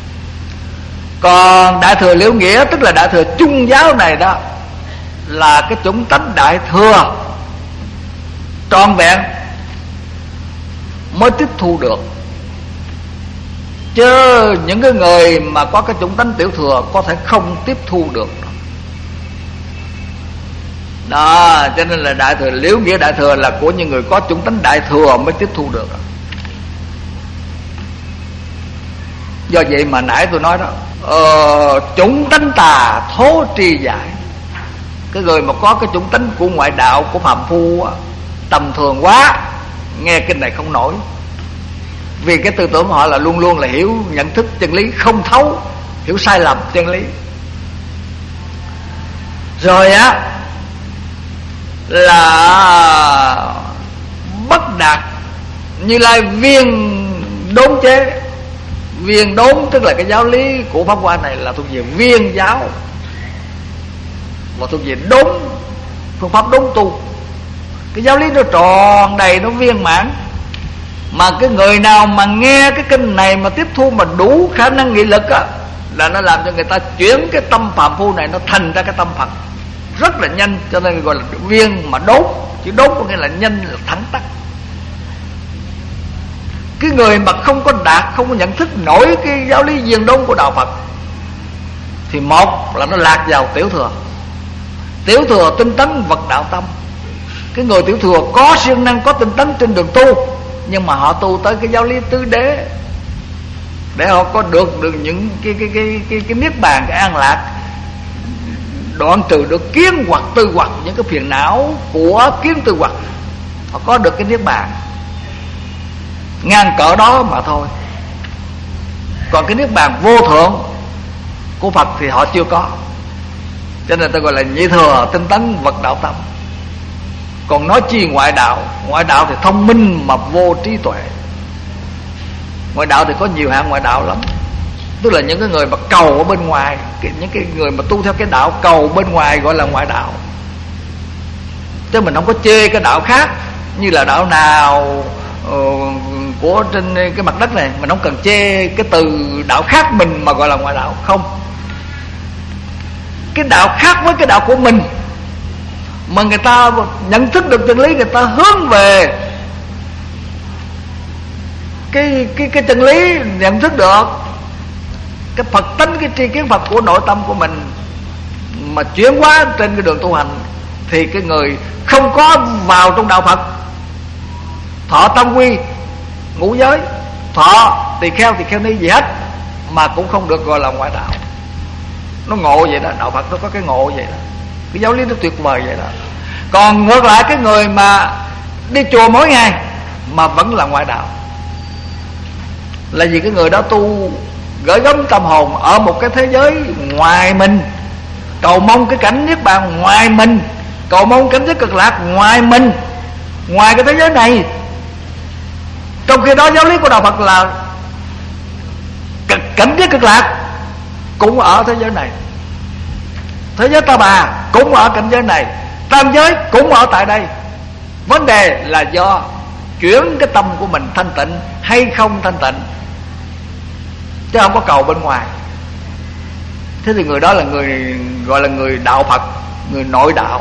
Còn Đại Thừa Liễu Nghĩa tức là Đại Thừa Trung Giáo này đó là cái chủng tánh Đại Thừa trọn vẹn mới tiếp thu được. Chứ những cái người mà có cái chủng tánh tiểu thừa có thể không tiếp thu được. Đó, cho nên là Đại Thừa Liễu Nghĩa Đại Thừa là của những người có chủng tánh Đại Thừa mới tiếp thu được. Do vậy mà nãy tôi nói đó, ờ, chủng tánh tà thố tri giải. Cái người mà có cái chủng tánh của ngoại đạo, của phàm phu á, tầm thường quá, nghe kinh này không nổi. Vì cái tư tưởng họ là luôn luôn là hiểu nhận thức chân lý không thấu, hiểu sai lầm chân lý. Rồi á là bất đạt Như Lai viên đốn chế. Viên đốn tức là cái giáo lý của Pháp Hoa này là thuộc về viên giáo, và thuộc về đốn, phương pháp đốn tu. Cái giáo lý nó tròn đầy, nó viên mãn. Mà cái người nào mà nghe cái kinh này mà tiếp thu mà đủ khả năng nghị lực á, là nó làm cho người ta chuyển cái tâm phàm phu này nó thành ra cái tâm Phật rất là nhanh. Cho nên gọi là viên mà đốt. Chứ đốt có nghĩa là nhanh, là thẳng tắc. Cái người mà không có đạt, không có nhận thức nổi cái giáo lý viên đốn của đạo Phật, thì một là nó lạc vào tiểu thừa. Tiểu thừa tinh tấn vật đạo tâm. Cái người tiểu thừa có siêng năng, có tinh tấn trên đường tu, nhưng mà họ tu tới cái giáo lý tứ đế để họ có được được những cái cái cái cái, cái niết bàn, cái an lạc, đoạn trừ được kiến hoặc tư hoặc, những cái phiền não của kiến tư hoặc. Họ có được cái niết bàn ngang cỡ đó mà thôi. Còn cái niết bàn vô thượng của Phật thì họ chưa có. Cho nên ta gọi là nhị thừa tinh tấn vật đạo tâm. Còn nói chi ngoại đạo? Ngoại đạo thì thông minh mà vô trí tuệ. Ngoại đạo thì có nhiều hạng ngoại đạo lắm. Tức là những cái người mà cầu ở bên ngoài, những cái người mà tu theo cái đạo cầu bên ngoài gọi là ngoại đạo. Chứ mình không có chê cái đạo khác. Như là đạo nào uh, của trên cái mặt đất này, mình không cần chê cái từ đạo khác mình mà gọi là ngoại đạo. Không. Cái đạo khác với cái đạo của mình mà người ta nhận thức được chân lý, người ta hướng về cái cái cái chân lý, nhận thức được cái Phật tánh, cái tri kiến Phật của nội tâm của mình mà chuyển hóa trên cái đường tu hành, thì cái người không có vào trong đạo Phật, thọ tam quy ngũ giới, thọ tỳ kheo tỳ kheo ni gì hết, mà cũng không được gọi là ngoại đạo. Nó ngộ vậy đó. Đạo Phật nó có cái ngộ vậy đó. Cái giáo lý nó tuyệt vời vậy đó. Còn ngược lại, cái người mà đi chùa mỗi ngày mà vẫn là ngoại đạo, là vì cái người đó tu gửi gắm tâm hồn ở một cái thế giới ngoài mình, cầu mong cái cảnh niết bàn ngoài mình, cầu mong cảnh giới cực lạc ngoài mình, ngoài cái thế giới này. Trong khi đó giáo lý của đạo Phật là cảnh giới cực lạc cũng ở thế giới này, thế giới Ta Bà cũng ở cảnh giới này, tam giới cũng ở tại đây. Vấn đề là do chuyển cái tâm của mình thanh tịnh hay không thanh tịnh, chứ không có cầu bên ngoài. Thế thì người đó là người gọi là người đạo Phật, người nội đạo.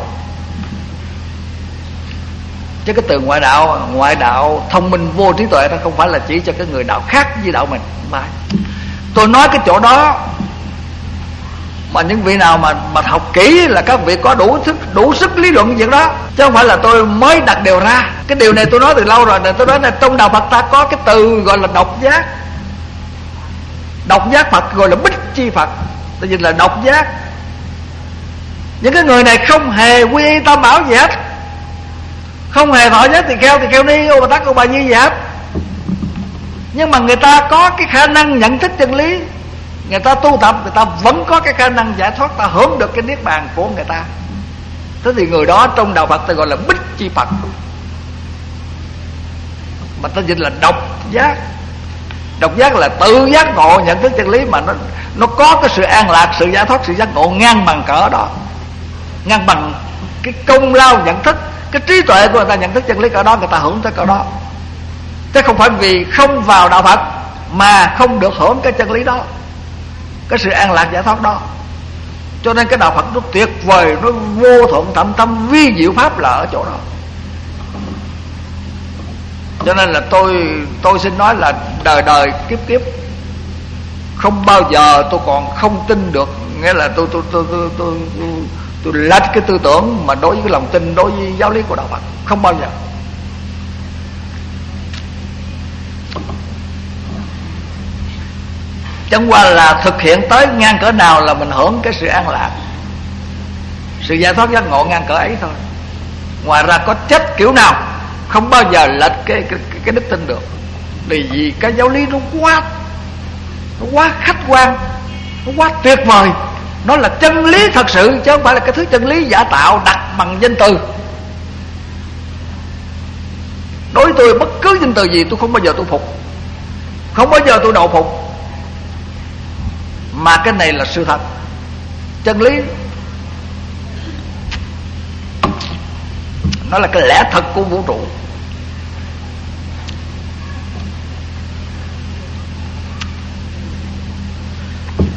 Chứ cái từ ngoại đạo, ngoại đạo thông minh vô trí tuệ đó không phải là chỉ cho cái người đạo khác với đạo mình. Mà tôi nói cái chỗ đó mà những vị nào mà mà học kỹ là các vị có đủ sức đủ sức lý luận việc đó, chứ không phải là tôi mới đặt điều ra. Cái điều này tôi nói từ lâu rồi. Tôi nói là trong đạo Phật ta có cái từ gọi là độc giác. Độc giác Phật gọi là bích chi Phật, tự nhiên là độc giác. Những cái người này không hề quy y tam bảo gì hết, không hề thọ giới tỳ kheo tỳ kheo ni ô bà tắc ô bà nhi gì hết, nhưng mà người ta có cái khả năng nhận thức chân lý, người ta tu tập, người ta vẫn có cái khả năng giải thoát, ta hưởng được cái niết bàn của người ta. Thế thì người đó trong đạo Phật ta gọi là bích chi Phật, mà ta dịch là độc giác. Độc giác là tự giác ngộ, nhận thức chân lý mà nó nó có cái sự an lạc, sự giải thoát, sự giác ngộ ngang bằng cỡ đó, ngang bằng cái công lao nhận thức, cái trí tuệ của người ta nhận thức chân lý cỡ đó, người ta hưởng tới cỡ đó. Chứ không phải vì không vào đạo Phật mà không được hưởng cái chân lý đó, cái sự an lạc giải thoát đó. Cho nên cái đạo Phật nó tuyệt vời, nó vô thượng thậm thâm vi diệu pháp là ở chỗ đó. Cho nên là tôi tôi xin nói là đời đời kiếp kiếp không bao giờ tôi còn không tin được, nghĩa là tôi tôi tôi tôi tôi tôi, tôi lệch cái tư tưởng mà đối với cái lòng tin đối với giáo lý của đạo Phật, không bao giờ. Chẳng qua là thực hiện tới ngang cỡ nào là mình hưởng cái sự an lạc, sự giải thoát giác ngộ ngang cỡ ấy thôi. Ngoài ra có chết kiểu nào không bao giờ lệch cái cái, cái đức tin được. Vì vì cái giáo lý nó quá nó quá khách quan, nó quá tuyệt vời, nó là chân lý thật sự, chứ không phải là cái thứ chân lý giả tạo đặt bằng danh từ. Đối với tôi bất cứ danh từ gì tôi không bao giờ tôi phục, không bao giờ tôi đầu phục, mà cái này là sự thật, chân lý, nó là cái lẽ thật của vũ trụ.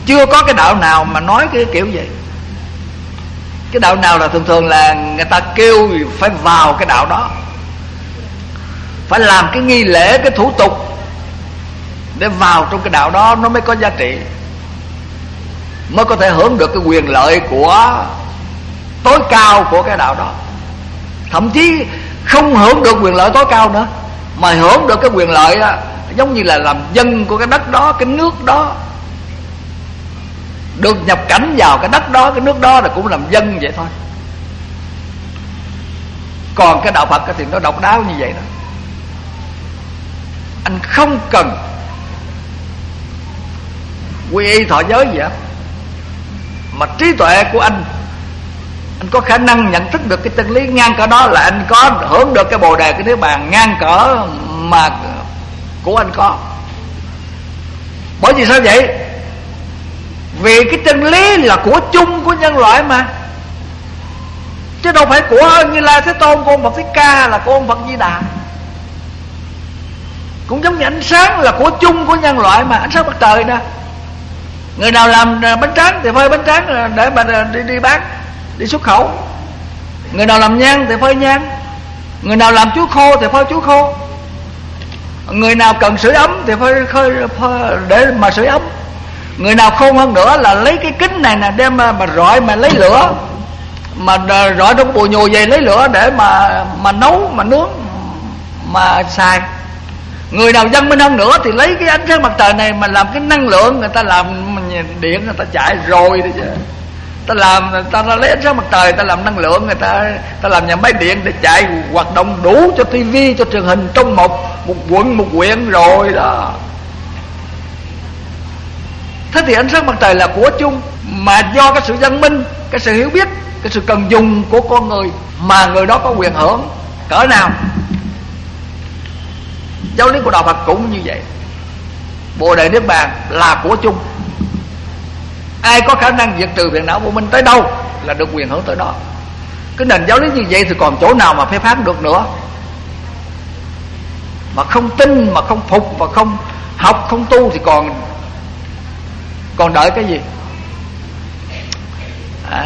chưa có cái đạo nào mà nói cái kiểu vậy. Cái đạo nào là thường thường là người ta kêu phải vào cái đạo đó, phải làm cái nghi lễ, cái thủ tục để vào trong cái đạo đó nó mới có giá trị, mới có thể hưởng được cái quyền lợi của tối cao của cái đạo đó. Thậm chí không hưởng được quyền lợi tối cao nữa, mà hưởng được cái quyền lợi đó, giống như là làm dân của cái đất đó, cái nước đó, được nhập cảnh vào cái đất đó, cái nước đó là cũng làm dân vậy thôi. Còn cái đạo Phật thì nó độc đáo như vậy đó. Anh không cần quy y thọ giới gì hết, mà trí tuệ của anh, anh có khả năng nhận thức được cái chân lý ngang cỡ đó là anh có hưởng được cái bồ đề, cái niết bàn ngang cỡ mà của anh có. Bởi vì sao vậy? Vì cái chân lý là của chung của nhân loại mà, chứ đâu phải của Như Lai Thế Tôn, của ông Phật Thích Ca, là của ông Phật Di Đà. Cũng giống như ánh sáng là của chung của nhân loại mà, ánh sáng mặt trời đó. Người nào làm bánh tráng thì phơi bánh tráng để mà đi, đi bán, đi xuất khẩu. Người nào làm nhang thì phơi nhang, người nào làm chuối khô thì phơi chuối khô, người nào cần sưởi ấm thì phơi, phơi, phơi để mà sưởi ấm. Người nào khôn hơn nữa là lấy cái kính này nè đem mà, mà rọi mà lấy lửa, mà rọi trong bùi nhùi về lấy lửa để mà mà nấu, mà nướng, mà xài. Người nào văn minh hơn nữa thì lấy cái ánh sáng mặt trời này mà làm cái năng lượng, người ta làm điện, người ta chạy rồi đấy chứ. Ta làm, người ta lấy ánh sáng mặt trời, ta làm năng lượng, người ta ta làm nhà máy điện để chạy hoạt động đủ cho tivi, cho truyền hình trong một một quận, một huyện rồi đó. Thế thì ánh sáng mặt trời là của chung, mà do cái sự văn minh, cái sự hiểu biết, cái sự cần dùng của con người mà người đó có quyền hưởng cỡ nào. Giáo lý của đạo Phật cũng như vậy. Bồ đề niết bàn là của chung, ai có khả năng diệt trừ phiền não vô minh tới đâu là được quyền hưởng tới đó. Cái nền giáo lý như vậy thì còn chỗ nào mà phê phán được nữa. Mà không tin, mà không phục, mà không học, không tu thì còn còn đợi cái gì? À.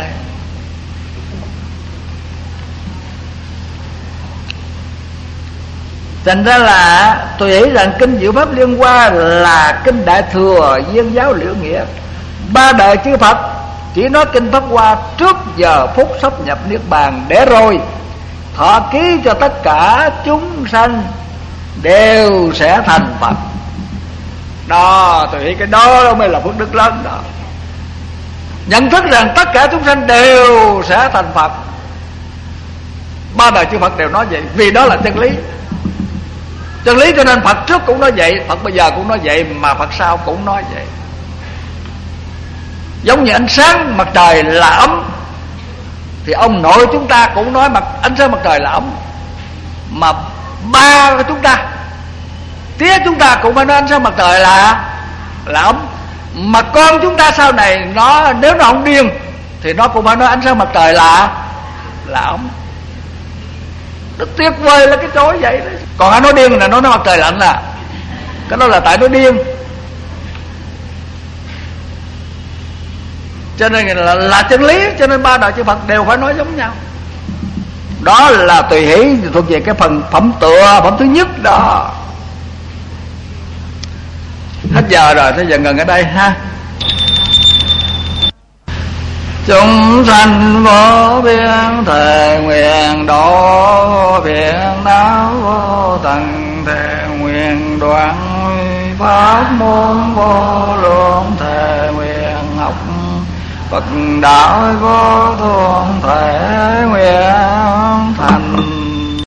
Thành ra là tôi nghĩ rằng kinh Diệu Pháp Liên Hoa là kinh Đại Thừa Viên Giáo Liễu Nghĩa. Ba đời chư Phật chỉ nói kinh Pháp Hoa trước giờ phút sắp nhập niết bàn, để rồi thọ ký cho tất cả chúng sanh đều sẽ thành Phật. Đó, tôi nghĩ cái đó mới là phước đức lớn đó. Nhận thức rằng tất cả chúng sanh đều sẽ thành Phật. Ba đời chư Phật đều nói vậy, vì đó là chân lý. Chân lý cho nên Phật trước cũng nói vậy, Phật bây giờ cũng nói vậy, mà Phật sau cũng nói vậy. Giống như ánh sáng mặt trời là ấm, thì ông nội chúng ta cũng nói mặt ánh sáng mặt trời là ấm. Mà ba của chúng ta, tía chúng ta cũng phải nói ánh sáng mặt trời là là ấm. Mà con chúng ta sau này nó nếu nó không điên thì nó cũng phải nói ánh sáng mặt trời là là ấm. Nó tuyệt vời là cái chỗ vậy đó. Còn ai nói điên là nó nói mặt trời lạnh là cái đó là tại nó điên. Cho nên là, là chân lý. Cho nên ba đời chư Phật đều phải nói giống nhau. Đó là tùy hỷ thuộc về cái phần phẩm tựa, phẩm thứ nhất đó. Hết giờ rồi, thế giờ ngừng ở đây ha. Chúng sanh vô biên thề nguyện độ phiền não vô tận, thề nguyện đoạn pháp môn vô lượng, thề nguyện học Phật đạo vô thượng, thề nguyện thành